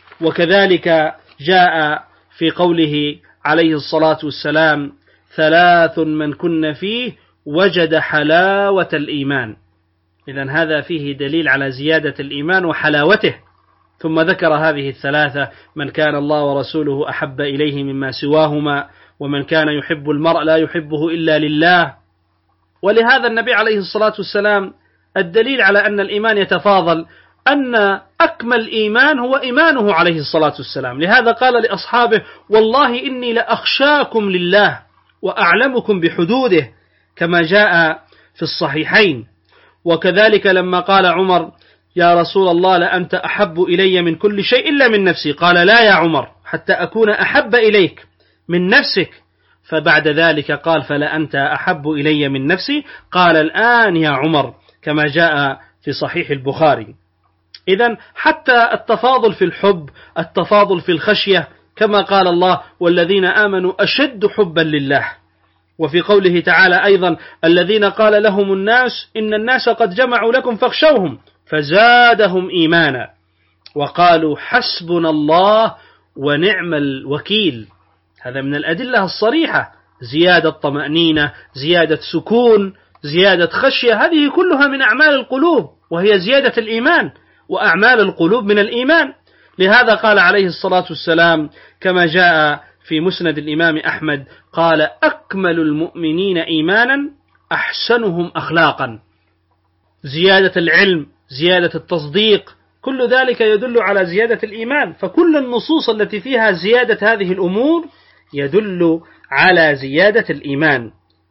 وكذلك جاء في قوله عليه الصلاة والسلام: ثلاث من كن فيه وجد حلاوة الإيمان. إذن هذا فيه دليل على زيادة الإيمان وحلاوته. ثم ذكر هذه الثلاثة: من كان الله ورسوله أحب إليه مما سواهما، ومن كان يحب المرء لا يحبه إلا لله. ولهذا النبي عليه الصلاة والسلام الدليل على أن الإيمان يتفاضل أن أكمل إيمان هو إيمانه عليه الصلاة والسلام. لهذا قال لأصحابه: والله إني لأخشاكم لله وأعلمكم بحدوده، كما جاء في الصحيحين. وكذلك لما قال عمر: يا رسول الله لأنت أحب إلي من كل شيء إلا من نفسي، قال: لا يا عمر، حتى أكون أحب إليك من نفسك. فبعد ذلك قال: فلا أنت أحب إلي من نفسي، قال: الآن يا عمر، كما جاء في صحيح البخاري. إذن حتى التفاضل في الحب، التفاضل في الخشية، كما قال الله: والذين آمنوا أشد حبا لله. وفي قوله تعالى أيضا: الذين قال لهم الناس إن الناس قد جمعوا لكم فاخشوهم فزادهم إيمانا وقالوا حسبنا الله ونعم الوكيل. هذا من الأدلة الصريحة، زيادة طمأنينة، زيادة سكون، زيادة خشية، هذه كلها من أعمال القلوب، وهي زيادة الإيمان، وأعمال القلوب من الإيمان. لهذا قال عليه الصلاة والسلام كما جاء في مسند الإمام أحمد: قال: أكمل المؤمنين إيمانا أحسنهم أخلاقا. زيادة العلم، زيادة التصديق، كل ذلك يدل على زيادة الإيمان. فكل النصوص التي فيها زيادة هذه الأمور يدل على زيادة الإيمان.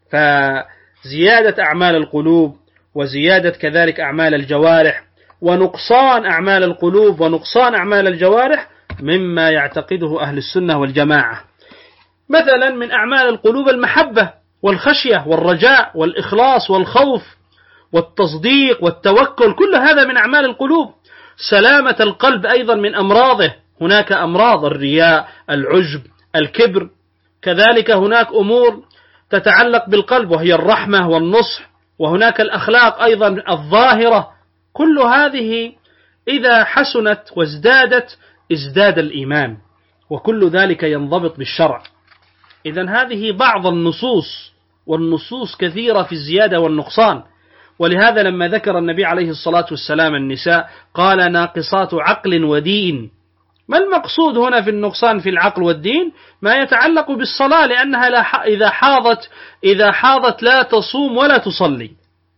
فزيادة أعمال القلوب، وزيادة كذلك أعمال الجوارح، ونقصان أعمال القلوب ونقصان أعمال الجوارح مما يعتقده أهل السنة والجماعة. مثلا من أعمال القلوب المحبة والخشية والرجاء والإخلاص والخوف والتصديق والتوكل، كل هذا من أعمال القلوب. سلامة القلب أيضا من أمراضه، هناك أمراض: الرياء، العجب، الكبر. كذلك هناك أمور تتعلق بالقلب وهي الرحمة والنصح، وهناك الأخلاق أيضا الظاهرة. كل هذه إذا حسنت وازدادت ازداد الإيمان، وكل ذلك ينضبط بالشرع. إذن هذه بعض النصوص، والنصوص كثيرة في الزيادة والنقصان. ولهذا لما ذكر النبي عليه الصلاة والسلام النساء قال: ناقصات عقل ودين. ما المقصود هنا في النقصان في العقل والدين؟ ما يتعلق بالصلاة، لأنها لا إذا حاضت إذا حاضت لا تصوم ولا تصلي.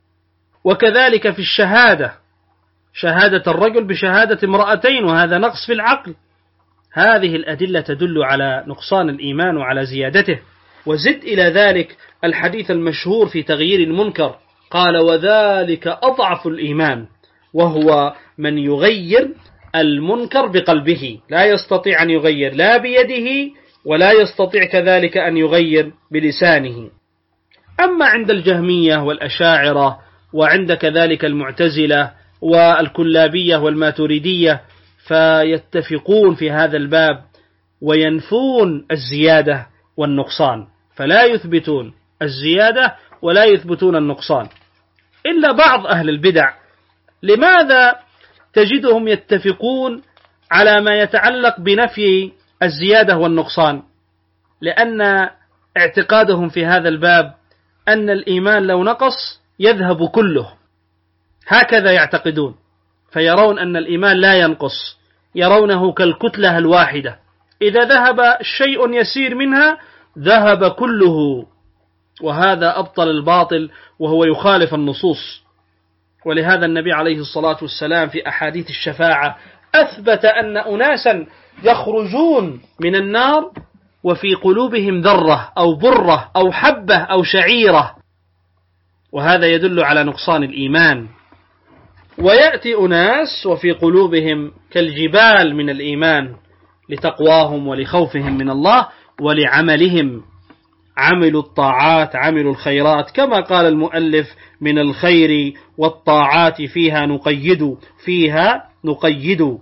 وكذلك في الشهادة، شهادة الرجل بشهادة امرأتين، وهذا نقص في العقل. هذه الأدلة تدل على نقصان الإيمان وعلى زيادته. وزد إلى ذلك الحديث المشهور في تغيير المنكر، قال: وذلك أضعف الإيمان، وهو من يغير المنكر بقلبه، لا يستطيع أن يغير لا بيده ولا يستطيع كذلك أن يغير بلسانه. أما عند الجهمية والأشاعرة وعند كذلك المعتزلة والكلابية والماتريدية فيتفقون في هذا الباب وينفون الزيادة والنقصان، فلا يثبتون الزيادة ولا يثبتون النقصان إلا بعض أهل البدع. لماذا تجدهم يتفقون على ما يتعلق بنفي الزيادة والنقصان؟ لأن اعتقادهم في هذا الباب أن الإيمان لو نقص يذهب كله، هكذا يعتقدون، فيرون أن الإيمان لا ينقص، يرونه كالكتلة الواحدة، إذا ذهب شيء يسير منها ذهب كله، وهذا أبطل الباطل وهو يخالف النصوص. ولهذا النبي عليه الصلاة والسلام في أحاديث الشفاعة أثبت أن أناسا يخرجون من النار وفي قلوبهم ذرة أو برة أو حبة أو شعيرة، وهذا يدل على نقصان الإيمان. ويأتي أناس وفي قلوبهم كالجبال من الإيمان لتقواهم ولخوفهم من الله ولعملهم، عملوا الطاعات عملوا الخيرات، كما قال المؤلف: من الخير والطاعات فيها نقيد فيها نقيد.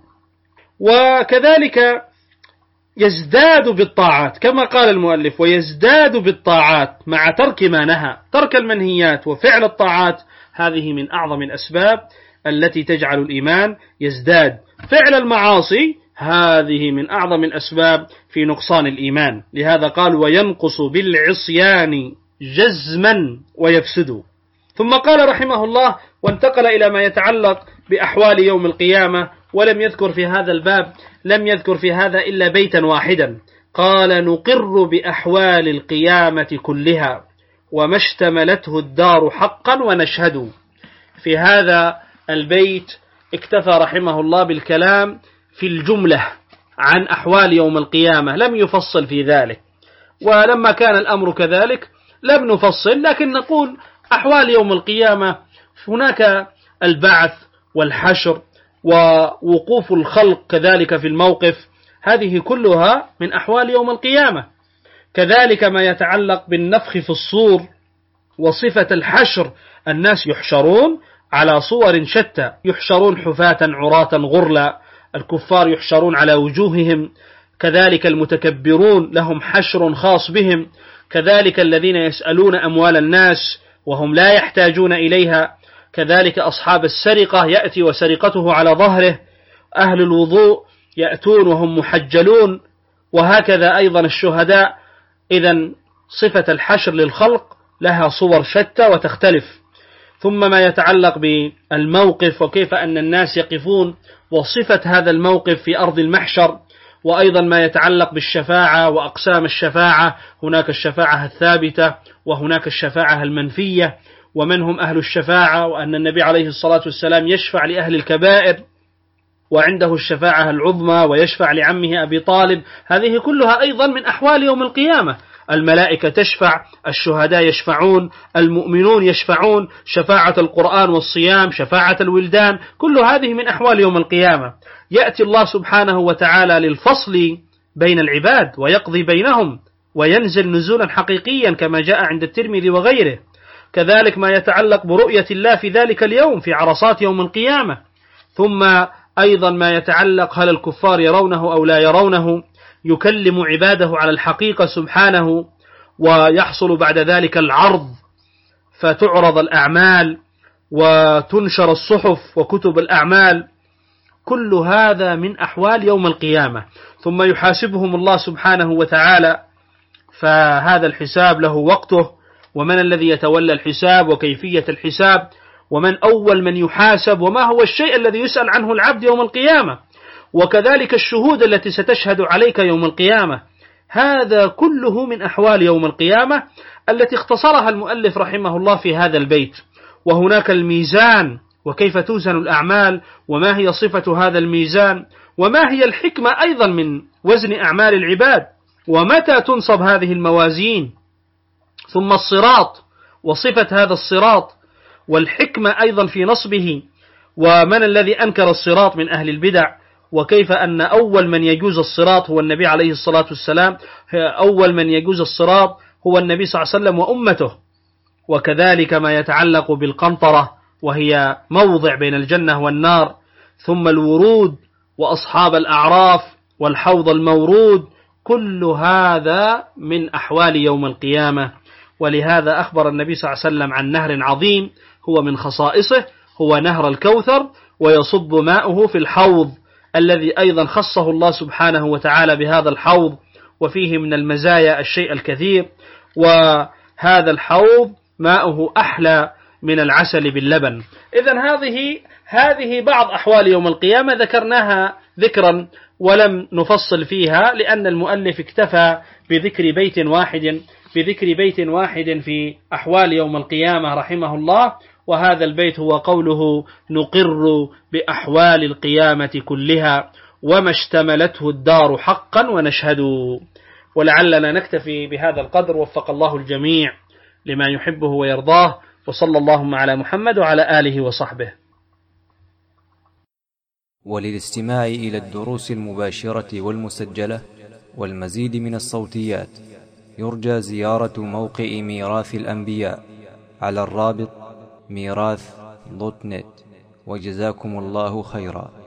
وكذلك يزداد بالطاعات كما قال المؤلف: ويزداد بالطاعات مع ترك ما نهى. ترك المنهيات وفعل الطاعات هذه من أعظم الأسباب التي تجعل الإيمان يزداد. فعل المعاصي هذه من أعظم الأسباب في نقصان الإيمان. لهذا قال: وينقص بالعصيان جزما ويفسد. ثم قال رحمه الله وانتقل إلى ما يتعلق بأحوال يوم القيامة، ولم يذكر في هذا الباب لم يذكر في هذا إلا بيتا واحدا. قال: نقر بأحوال القيامة كلها وما اشتملته الدار حقا ونشهد. في هذا البيت اكتفى رحمه الله بالكلام في الجملة عن أحوال يوم القيامة، لم يفصل في ذلك، ولما كان الأمر كذلك لم نفصل، لكن نقول أحوال يوم القيامة هناك البعث والحشر ووقوف الخلق كذلك في الموقف، هذه كلها من أحوال يوم القيامة. كذلك ما يتعلق بالنفخ في الصور وصفة الحشر، الناس يحشرون على صور شتى، يحشرون حفاة عراة غرلا، الكفار يحشرون على وجوههم، كذلك المتكبرون لهم حشر خاص بهم، كذلك الذين يسألون أموال الناس وهم لا يحتاجون إليها، كذلك أصحاب السرقة يأتي وسرقته على ظهره، أهل الوضوء يأتون وهم محجلون، وهكذا أيضا الشهداء. إذن صفة الحشر للخلق لها صور شتى وتختلف. ثم ما يتعلق بالموقف وكيف أن الناس يقفون وصفة هذا الموقف في أرض المحشر، وأيضا ما يتعلق بالشفاعة وأقسام الشفاعة، هناك الشفاعة الثابتة وهناك الشفاعة المنفية، ومن هم أهل الشفاعة، وأن النبي عليه الصلاة والسلام يشفع لأهل الكبائر وعنده الشفاعة العظمى ويشفع لعمه أبي طالب، هذه كلها أيضا من أحوال يوم القيامة. الملائكة تشفع، الشهداء يشفعون، المؤمنون يشفعون، شفاعة القرآن والصيام، شفاعة الولدان، كل هذه من أحوال يوم القيامة. يأتي الله سبحانه وتعالى للفصل بين العباد ويقضي بينهم وينزل نزولا حقيقيا كما جاء عند الترمذي وغيره. كذلك ما يتعلق برؤية الله في ذلك اليوم في عرصات يوم القيامة. ثم أيضا ما يتعلق هل الكفار يرونه أو لا يرونه، يكلم عباده على الحقيقة سبحانه، ويحصل بعد ذلك العرض، فتعرض الأعمال وتنشر الصحف وكتب الأعمال، كل هذا من أحوال يوم القيامة. ثم يحاسبهم الله سبحانه وتعالى، فهذا الحساب له وقته، ومن الذي يتولى الحساب وكيفية الحساب، ومن أول من يحاسب، وما هو الشيء الذي يسأل عنه العبد يوم القيامة، وكذلك الشهود التي ستشهد عليك يوم القيامة. هذا كله من أحوال يوم القيامة التي اختصرها المؤلف رحمه الله في هذا البيت. وهناك الميزان وكيف توزن الأعمال، وما هي صفة هذا الميزان، وما هي الحكمة أيضا من وزن أعمال العباد، ومتى تنصب هذه الموازين. ثم الصراط وصفة هذا الصراط والحكمة أيضا في نصبه، ومن الذي أنكر الصراط من أهل البدع، وكيف أن أول من يجوز الصراط هو النبي عليه الصلاة والسلام، أول من يجوز الصراط هو النبي صلى الله عليه وسلم وأمته. وكذلك ما يتعلق بالقنطرة وهي موضع بين الجنة والنار، ثم الورود وأصحاب الأعراف والحوض المورود، كل هذا من أحوال يوم القيامة. ولهذا أخبر النبي صلى الله عليه وسلم عن نهر عظيم هو من خصائصه، هو نهر الكوثر، ويصب ماؤه في الحوض الذي أيضا خصه الله سبحانه وتعالى بهذا الحوض، وفيه من المزايا الشيء الكثير. وهذا الحوض ماؤه أحلى من العسل باللبن. إذن هذه هذه بعض أحوال يوم القيامة ذكرناها ذكرا ولم نفصل فيها، لأن المؤلف اكتفى بذكر بيت واحد بذكر بيت واحد في أحوال يوم القيامة رحمه الله، وهذا البيت هو قوله: نقر بأحوال القيامة كلها وما اشتملته الدار حقا ونشهد. ولعلنا نكتفي بهذا القدر، وفق الله الجميع لما يحبه ويرضاه، وصلى اللهم على محمد وعلى آله وصحبه. وللاستماع إلى الدروس المباشرة والمسجلة والمزيد من الصوتيات يرجى زيارة موقع ميراث الأنبياء على الرابط ميراث دوت نت. وجزاكم الله خيرا.